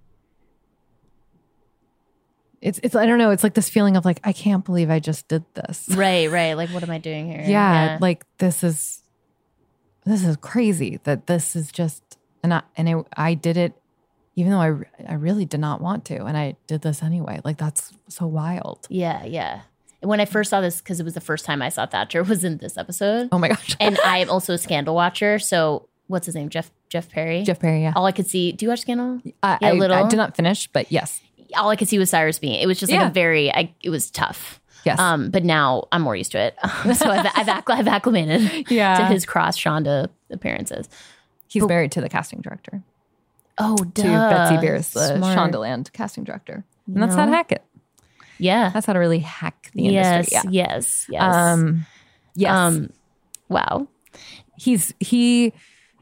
It's, it's, I don't know. It's like this feeling of like, I can't believe I just did this. Right, right. Like, what am I doing here? Yeah, like this is, this is crazy that this is just, and I, and it, I did it even though I, I really did not want to. And I did this anyway. Like, that's so wild. Yeah, yeah. And when I first saw this, because it was the first time I saw Thatcher, was in this episode. Oh my gosh. And I am also a Scandal watcher. So what's his name? Jeff Jeff Perry? Jeff Perry, yeah. All I could see, do you watch Scandal? I, yeah, I, a little. I did not finish, but yes. All I could see was Cyrus being. It was just like Yeah. a very, I, it was tough. Yes. Um, but now I'm more used to it. so I've, I've, accl- I've acclimated Yeah. to his cross Shonda appearances. He's married to the casting director, Oh, to duh. Betsy Beers, the Smart. Shondaland casting director. And that's know? how to hack it. Yeah. That's how to really hack the yes, industry. Yeah. yes, yes. Um, yes. Um, wow. he's he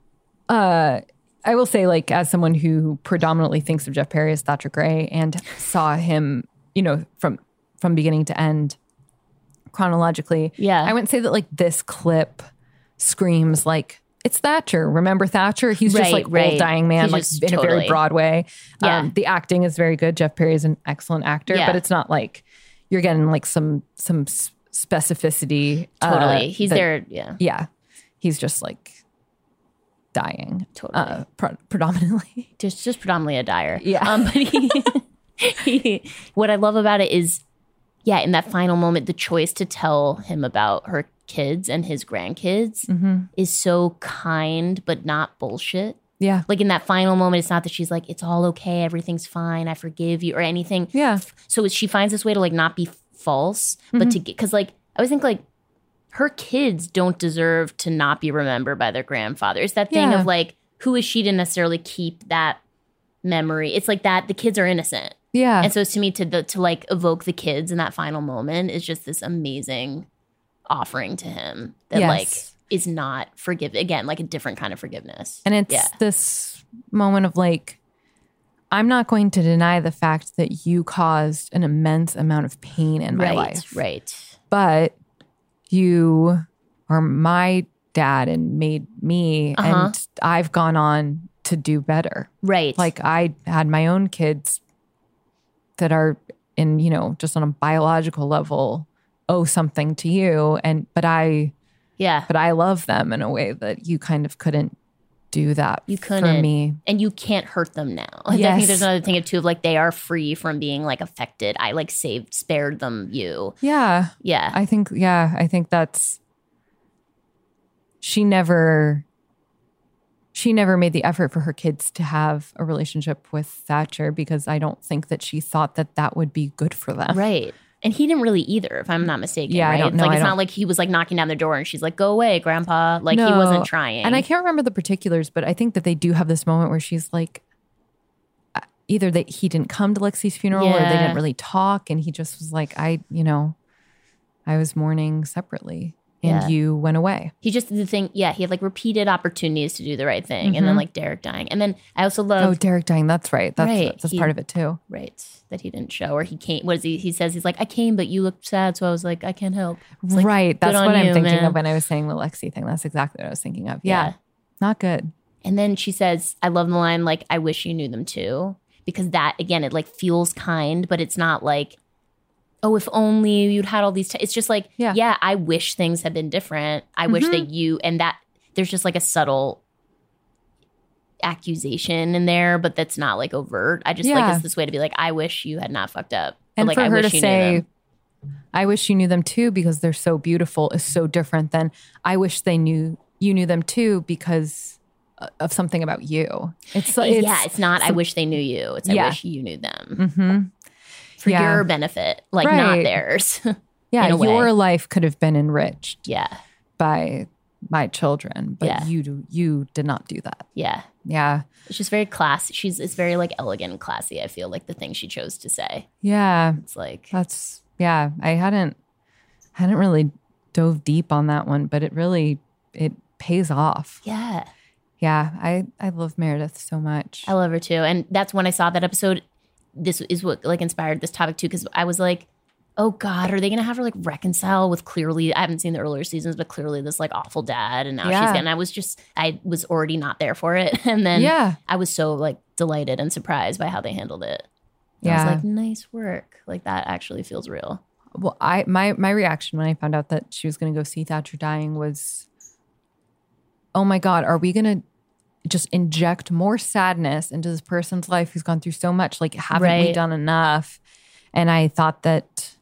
uh I will say, like, as someone who predominantly thinks of Jeff Perry as Thatcher Gray and saw him, you know, from from beginning to end chronologically, Yeah. I wouldn't say that like this clip screams like it's Thatcher. Remember Thatcher? He's just Right, like right. old dying man, He's like just in a very totally- Broadway. Yeah. Um, the acting is very good. Jeff Perry is an excellent actor, Yeah. but it's not like you're getting like some some s- specificity. uh, Totally. He's that- there. Yeah. Yeah, he's just like dying. Totally. Uh, pre- predominantly. Just just predominantly a dyer. Yeah. Um, but he, he, what I love about it is, yeah, in that final moment, the choice to tell him about her kids and his grandkids Mm-hmm. is so kind, but not bullshit. Yeah. Like in that final moment, it's not that she's like, it's all okay, everything's fine, I forgive you, or anything. Yeah. So she finds this way to like not be false, but Mm-hmm. to get, because like, I always think like, her kids don't deserve to not be remembered by their grandfather. It's that thing Yeah. of like, who is she to necessarily keep that memory? It's like that the kids are innocent. Yeah. And so to me, to the, to like evoke the kids in that final moment is just this amazing offering to him that Yes. like is not forgive again, like a different kind of forgiveness. And it's yeah. this moment of like, I'm not going to deny the fact that you caused an immense amount of pain in my right, life. right. But you are my dad and made me, Uh-huh. and I've gone on to do better. Right. Like I had my own kids that are in, you know, just on a biological level owe something to you. And, but I, yeah. but I love them in a way that you kind of couldn't do that You for couldn't. me. And you can't hurt them now. Like, I Yes. think there's another thing too of like they are free from being like affected. I like saved, spared them you. Yeah. Yeah. I think, yeah, I think that's, she never, she never made the effort for her kids to have a relationship with Thatcher because I don't think that she thought that that would be good for them. Right. And he didn't really either, if I'm not mistaken. Yeah, I right? don't It's know. like I it's don't- not like he was like knocking down the door and she's like, "Go away, Grandpa." Like he No. wasn't trying. And I can't remember the particulars, but I think that they do have this moment where she's like, uh, either that he didn't come to Lexi's funeral or they Yeah. didn't really talk. And he just was like, I, you know, I was mourning separately and Yeah. you went away. He just did the thing. Yeah, he had like repeated opportunities to do the right thing, and then Mhm. like Derek dying, and then I also Oh, love Derek dying. That's right. That's, Right. that's He- part of it too. right that he didn't show, or he came. What is he? He says he's like, "I came, but you looked sad," so I was like, "I can't help." It's like, Right. That's good on what I'm you, thinking man. of when I was saying the Lexi thing. That's exactly what I was thinking of. Yeah. Yeah. Not good. And then she says, I love the line, like, "I wish you knew them too." Because that, again, it like feels kind, but it's not like, oh, if only you'd had all these. T-. It's just like, Yeah. yeah, I wish things had been different. I wish Mhm. that you, and that there's just like a subtle accusation in there, but that's not like overt. I just like, Yeah. it's this way to be like, I wish you had not fucked up. But, And like, for I her wish to you knew say, them. I wish you knew them too because they're so beautiful is so different than I wish they knew you knew them too because of something about you. It's, it's yeah, it's not, I wish they knew you. It's, I Yeah. wish you knew them Mm-hmm. for Yeah. your benefit, like not Right. theirs. Yeah, in a way. your life could have been enriched Yeah. by my children, but Yeah. you do, you did not do that. Yeah. Yeah. It's just very classy. She's, it's very like elegant and classy. I feel like the thing she chose to say. Yeah. It's like, That's yeah. I hadn't hadn't really dove deep on that one, but it really it pays off. yeah. Yeah. I I love Meredith so much. I love her too. And that's when I saw that episode. This is what like inspired this topic too, because I was like, oh God, are they gonna have her like reconcile with clearly, I haven't seen the earlier seasons, but clearly this like awful dad. And now Yeah. she's getting, I was just, I was already not there for it. And then Yeah. I was so like delighted and surprised by how they handled it. I Yeah. was like, nice work. Like that actually feels real. Well, I my my reaction when I found out that she was going to go see Thatcher dying was, oh my God, are we going to just inject more sadness into this person's life who's gone through so much? Like, haven't we Right. done enough? And I thought that,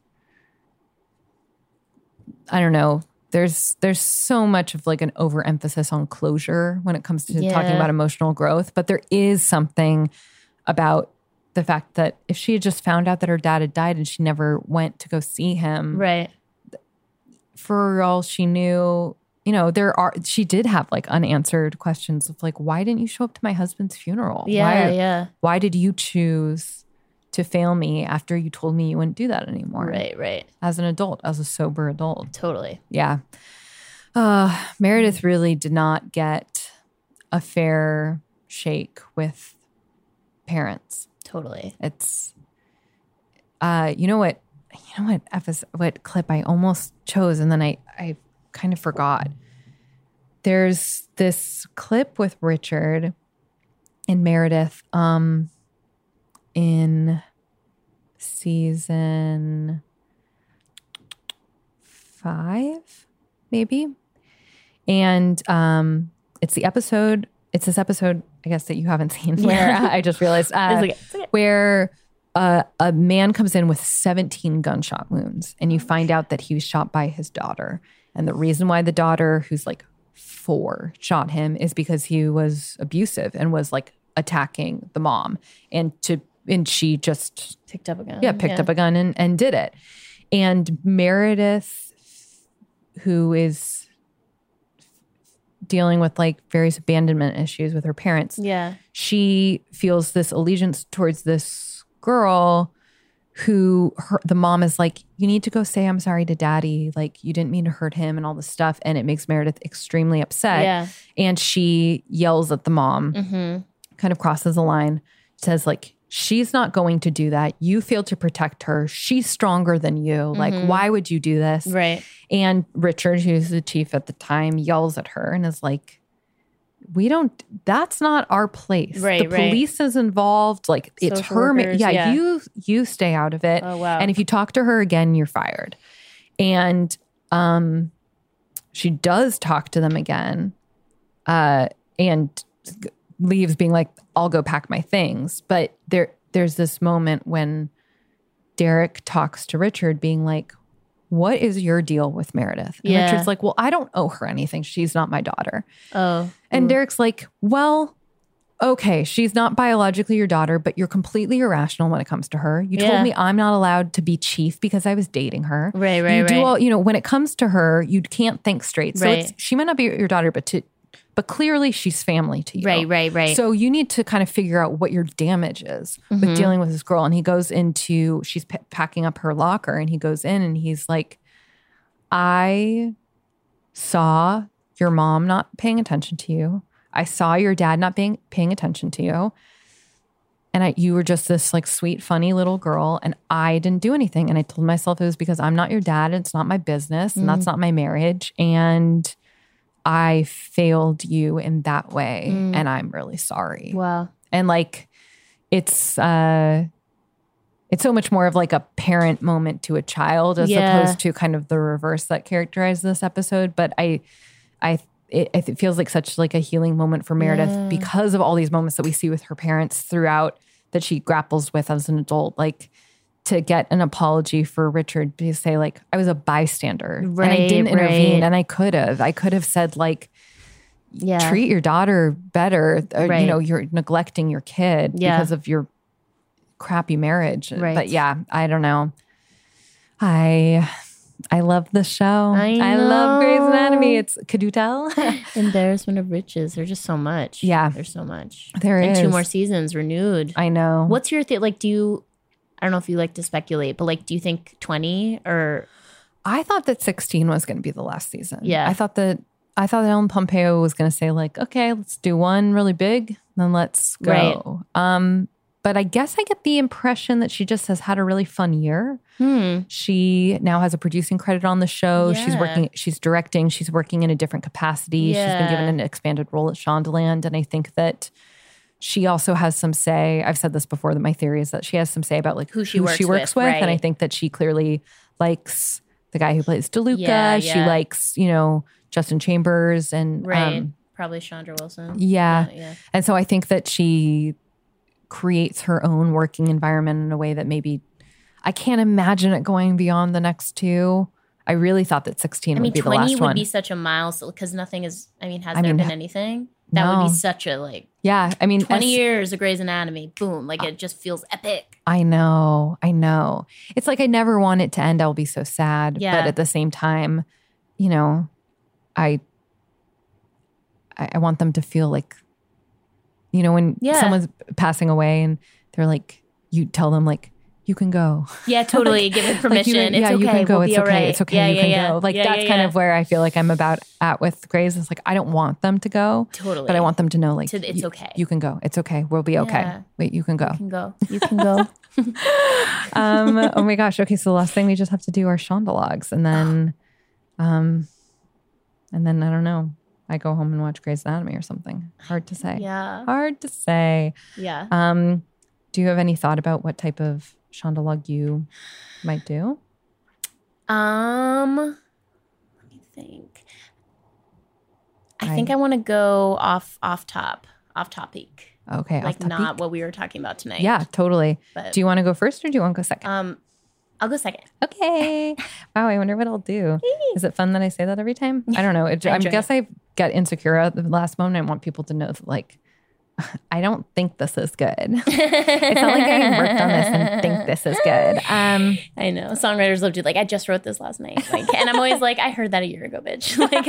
I don't know. There's there's so much of like an overemphasis on closure when it comes to talking Yeah. about emotional growth, but there is something about the fact that if she had just found out that her dad had died and she never went to go see him, Right. for all she knew, you know, there are, she did have like unanswered questions of like, why didn't you show up to my husband's funeral? Yeah. Why, Yeah. why did you choose to fail me after you told me you wouldn't do that anymore? Right. Right. As an adult, as a sober adult. Totally. Yeah. Uh, Meredith really did not get a fair shake with parents. Totally. It's, uh, you know what, you know what episode, what clip I almost chose and then I, I kind of forgot. There's this clip with Richard and Meredith, um, in season five, maybe. And, um, it's the episode, it's this episode, I guess, that you haven't seen where I just realized, uh, It's okay. It's okay. where uh, a man comes in with seventeen gunshot wounds and you find out that he was shot by his daughter. And the reason why the daughter, who's like four, shot him is because he was abusive and was like attacking the mom. And to and she just Picked up a gun. yeah, picked up a gun and, and did it. And Meredith, who is dealing with like various abandonment issues with her parents, Yeah. she feels this allegiance towards this girl who her, the mom is like, you need to go say I'm sorry to daddy. Like, you didn't mean to hurt him and all this stuff. And it makes Meredith extremely upset. Yeah. And she yells at the mom, Mm-hmm. kind of crosses the line, says like, she's not going to do that. You failed to protect her. She's stronger than you. Like, Mhm. why would you do this? Right. And Richard, who's the chief at the time, yells at her and is like, we don't, that's not our place. Right, the right. police is involved. Like, it's Social her. ma- workers, yeah, yeah. you you stay out of it. Oh, wow. And if you talk to her again, you're fired. And um, she does talk to them again uh, and g- leaves being like, I'll go pack my things. But there, there's this moment when Derek talks to Richard being like, what is your deal with Meredith? And Yeah. Richard's like, well, I don't owe her anything. She's not my daughter. Oh. And Ooh. Derek's like, well, okay, she's not biologically your daughter, but you're completely irrational when it comes to her. You Yeah. told me I'm not allowed to be chief because I was dating her. Right, right, you do right. all, you know, when it comes to her, you can't think straight. So Right. it's, she might not be your daughter, but to, but clearly she's family to you. Right, right, right. So you need to kind of figure out what your damage is Mhm. with dealing with this girl. And he goes into, she's p- packing up her locker and he goes in and he's like, I saw your mom not paying attention to you. I saw your dad not being paying attention to you. And I, you were just this like sweet, funny little girl. And I didn't do anything. And I told myself it was because I'm not your dad. And it's not my business. And that's Mm. not my marriage. And I failed you in that way. Mm. And I'm really sorry. Wow. And like, it's, uh, it's so much more of like a parent moment to a child as Yeah. opposed to kind of the reverse that characterized this episode. But I, I, it, it feels like such like a healing moment for Meredith Yeah. because of all these moments that we see with her parents throughout that she grapples with as an adult. Like to get an apology for Richard to say like, I was a bystander and I Right, didn't intervene right. and I could have, I could have said like, Yeah. treat your daughter better. Or, Right. You know, you're neglecting your kid Yeah. because of your crappy marriage. Right. But yeah, I don't know. I I love the show. I love Grey's know. Anatomy. It's could you tell? Embarrassment of riches. There's just so much. Yeah. There's so much. There and two is. more seasons renewed. I know. What's your thing? Like, do you, I don't know if you like to speculate, but like, do you think twenty or? I thought that sixteen was going to be the last season. Yeah. I thought that I thought that Ellen Pompeo was going to say like, okay, let's do one really big, then let's go. Right. Um, but I guess I get the impression that she just has had a really fun year. Hmm. She now has a producing credit on the show. She's Yeah. working, she's directing, she's working in a different capacity. She's been Yeah. given an expanded role at Shondaland. And I think that she also has some say. I've said this before, that my theory is that she has some say about like Who she works with, with. And I right. think that she clearly likes the guy who plays DeLuca. Yeah, She yeah. likes, you know, Justin Chambers and Right. um, Probably Chandra Wilson. yeah. Yeah. yeah. And so I think that she creates her own working environment in a way that maybe I can't imagine it going beyond the next two. I really thought that sixteen I mean, would be the twenty last would one. be such a milestone because nothing is, I mean, has I there mean, been anything? That would no. be such a like yeah, I mean, twenty as- years of Grey's Anatomy. Boom. Like it just feels epic. I know, I know. It's like I never want it to end. I'll be so sad. Yeah. But at the same time, you know, I I, I want them to feel like, you know, when Yeah. someone's passing away and they're like, you tell them like, you can go. Yeah, totally. Like- Give it like permission. you- it's yeah, okay. you can go. We'll it's be okay. all right. It's okay. Yeah, you yeah, can yeah. go. Like Yeah, that's yeah, kind yeah. of where I feel like I'm about at with Grey's. It's like I don't want them to go, Totally. but I want them to know like To- it's you- okay. You can go. It's okay. We'll be okay. Yeah. Wait, you can go. You can go. You can go. um, oh my gosh. Okay, so the last thing we just have to do are Shondalogs, and then, um, and then I don't know. I go home and watch Grey's Anatomy or something. Hard to say. Yeah. Hard to say. Yeah. Um, do you have any thought about what type of Shondalog you might do? Um, let me think. I, I- think I want to go off off top, off topic. Okay, Like off topic. not what we were talking about tonight. Yeah, totally. But- do you want to go first or do you want to go second? Um, I'll go second. Okay. Wow, I wonder what I'll do. Is it fun that I say that every time? I don't know. It, I I, enjoy guess I get insecure at the last moment. I want people to know that, like, I don't think this is good. It's not like I worked on this and think this is good. Um, I know songwriters love to like. I just wrote this last night, like, and I'm always like, I heard that a year ago, bitch. Like,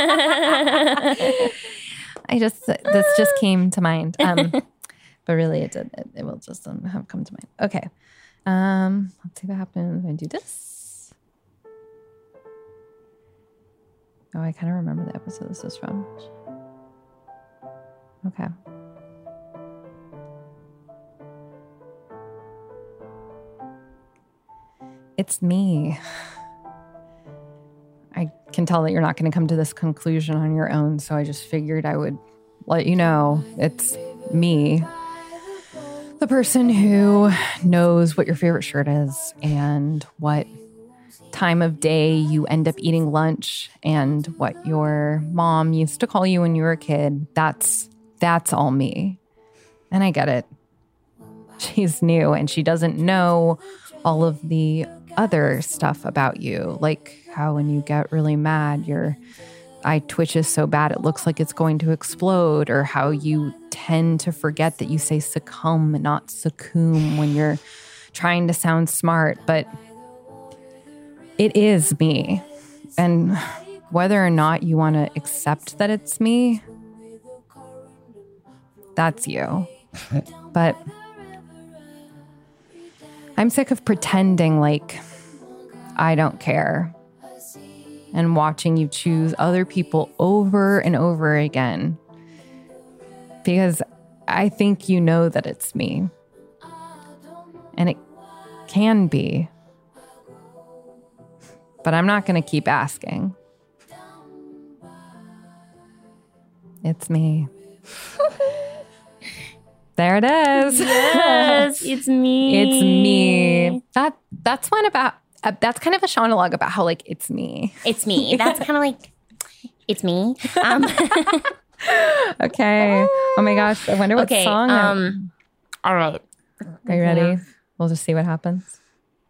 I just this just came to mind, um, but really it did. It, it will just um, have come to mind. Okay, um, let's see what happens when I do this. Oh, I kind of remember the episode this is from. Okay. It's me. I can tell that you're not going to come to this conclusion on your own, so I just figured I would let you know it's me. The person who knows what your favorite shirt is and what time of day you end up eating lunch and what your mom used to call you when you were a kid. That's that's all me. And I get it. She's new and she doesn't know all of the other stuff about you, like how when you get really mad, your eye twitches so bad it looks like it's going to explode, or how you tend to forget that you say succumb, not succumb when you're trying to sound smart. But it is me. And whether or not you want to accept that it's me, that's you. But I'm sick of pretending like I don't care and watching you choose other people over and over again, because I think you know that it's me. And it can be. But I'm not going to keep asking. It's me. There it is. Yes, it's me. It's me. That that's one about. Uh, that's kind of a Shawnalog about how like it's me. It's me. That's kind of like it's me. Um, okay. Oh my gosh. I wonder what okay, song. Um, all right. Are you ready? Yeah. We'll just see what happens.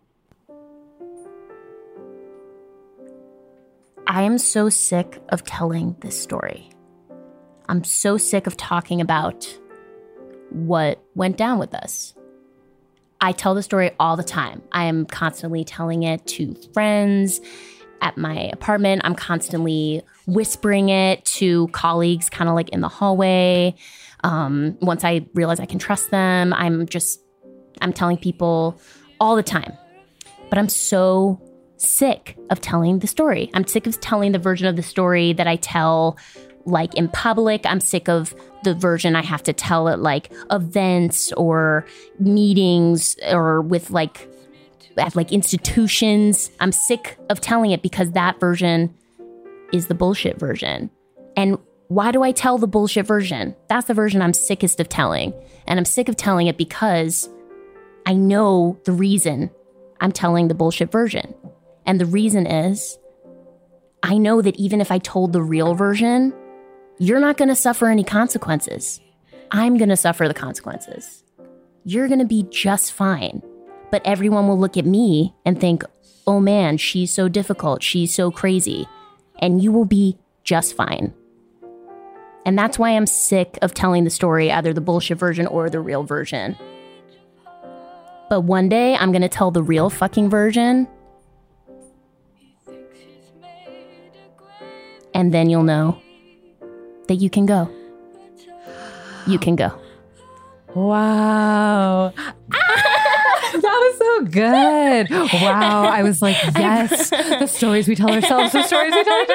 I am so sick of telling this story. I'm so sick of talking about what went down with us. I tell the story all the time. I am constantly telling it to friends at my apartment. I'm constantly whispering it to colleagues kind of like in the hallway. Um, once I realize I can trust them, I'm just, I'm telling people all the time. But I'm so sick of telling the story. I'm sick of telling the version of the story that I tell like in public. I'm sick of the version I have to tell at like events or meetings or with like at like institutions. I'm sick of telling it because that version is the bullshit version. And why do I tell the bullshit version? That's the version I'm sickest of telling. And I'm sick of telling it because I know the reason I'm telling the bullshit version. And the reason is I know that even if I told the real version, you're not going to suffer any consequences. I'm going to suffer the consequences. You're going to be just fine. But everyone will look at me and think, oh man, she's so difficult. She's so crazy. And you will be just fine. And that's why I'm sick of telling the story, either the bullshit version or the real version. But one day I'm going to tell the real fucking version. And then you'll know that you can go. You can go. Wow. That was so good. Wow. I was like, yes, the stories we tell ourselves, the stories we tell each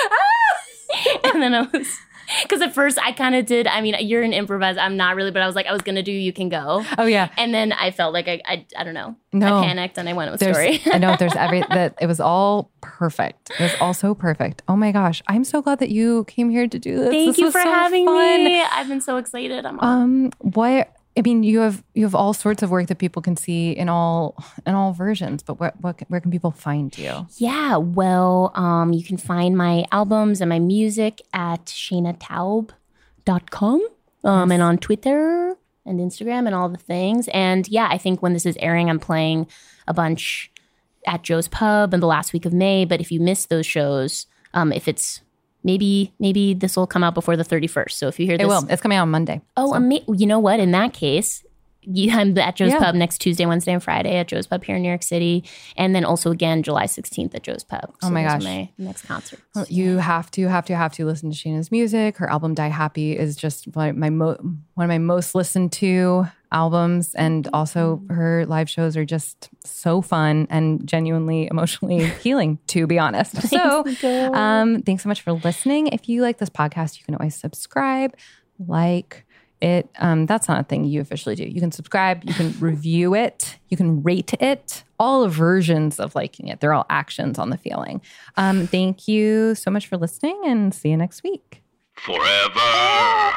other. And then I was, because at first I kind of did, I mean, you're an improviser. I'm not really, but I was like, I was going to do You Can Go. Oh, yeah. And then I felt like I, I, I don't know. No. I panicked and I went with There's, story. I know there's every, that it was all perfect. It was all so perfect. Oh my gosh. I'm so glad that you came here to do this. Thank this you was for so having fun. me. I've been so excited. I'm Um, what, I mean, you have you have all sorts of work that people can see in all in all versions. But what what where can people find you? Yeah, well, um, you can find my albums and my music at shayna taub dot com um, yes. and on Twitter and Instagram and all the things. And yeah, I think when this is airing, I'm playing a bunch at Joe's Pub in the last week of May. But if you missed those shows, um, if it's Maybe maybe this will come out before the thirty-first. So if you hear this... It will. It's coming out on Monday. Oh, so. ama- you know what? In that case, you, I'm at Joe's yeah. Pub next Tuesday, Wednesday, and Friday at Joe's Pub here in New York City. And then also again, July sixteenth at Joe's Pub. So oh my gosh. my next concert. Well, you have to, have to, have to listen to Shayna's music. Her album Die Happy is just my, my mo- one of my most listened to albums. And also her live shows are just so fun and genuinely emotionally healing, to be honest. So um, thanks so much for listening. If you like this podcast, you can always subscribe, like it. Um, that's not a thing you officially do. You can subscribe, you can review it, you can rate it. All versions of liking it. They're all actions on the feeling. Um, thank you so much for listening and see you next week. Forever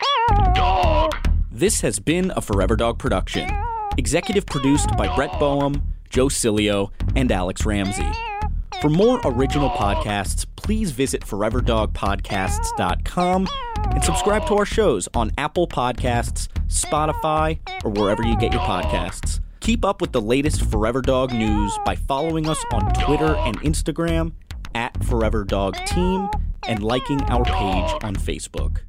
Dog. This has been a Forever Dog production. Executive produced by Brett Boehm, Joe Cilio, and Alex Ramsey. For more original podcasts, please visit forever dog podcasts dot com and subscribe to our shows on Apple Podcasts, Spotify, or wherever you get your podcasts. Keep up with the latest Forever Dog news by following us on Twitter and Instagram at Forever Dog Team and liking our page on Facebook.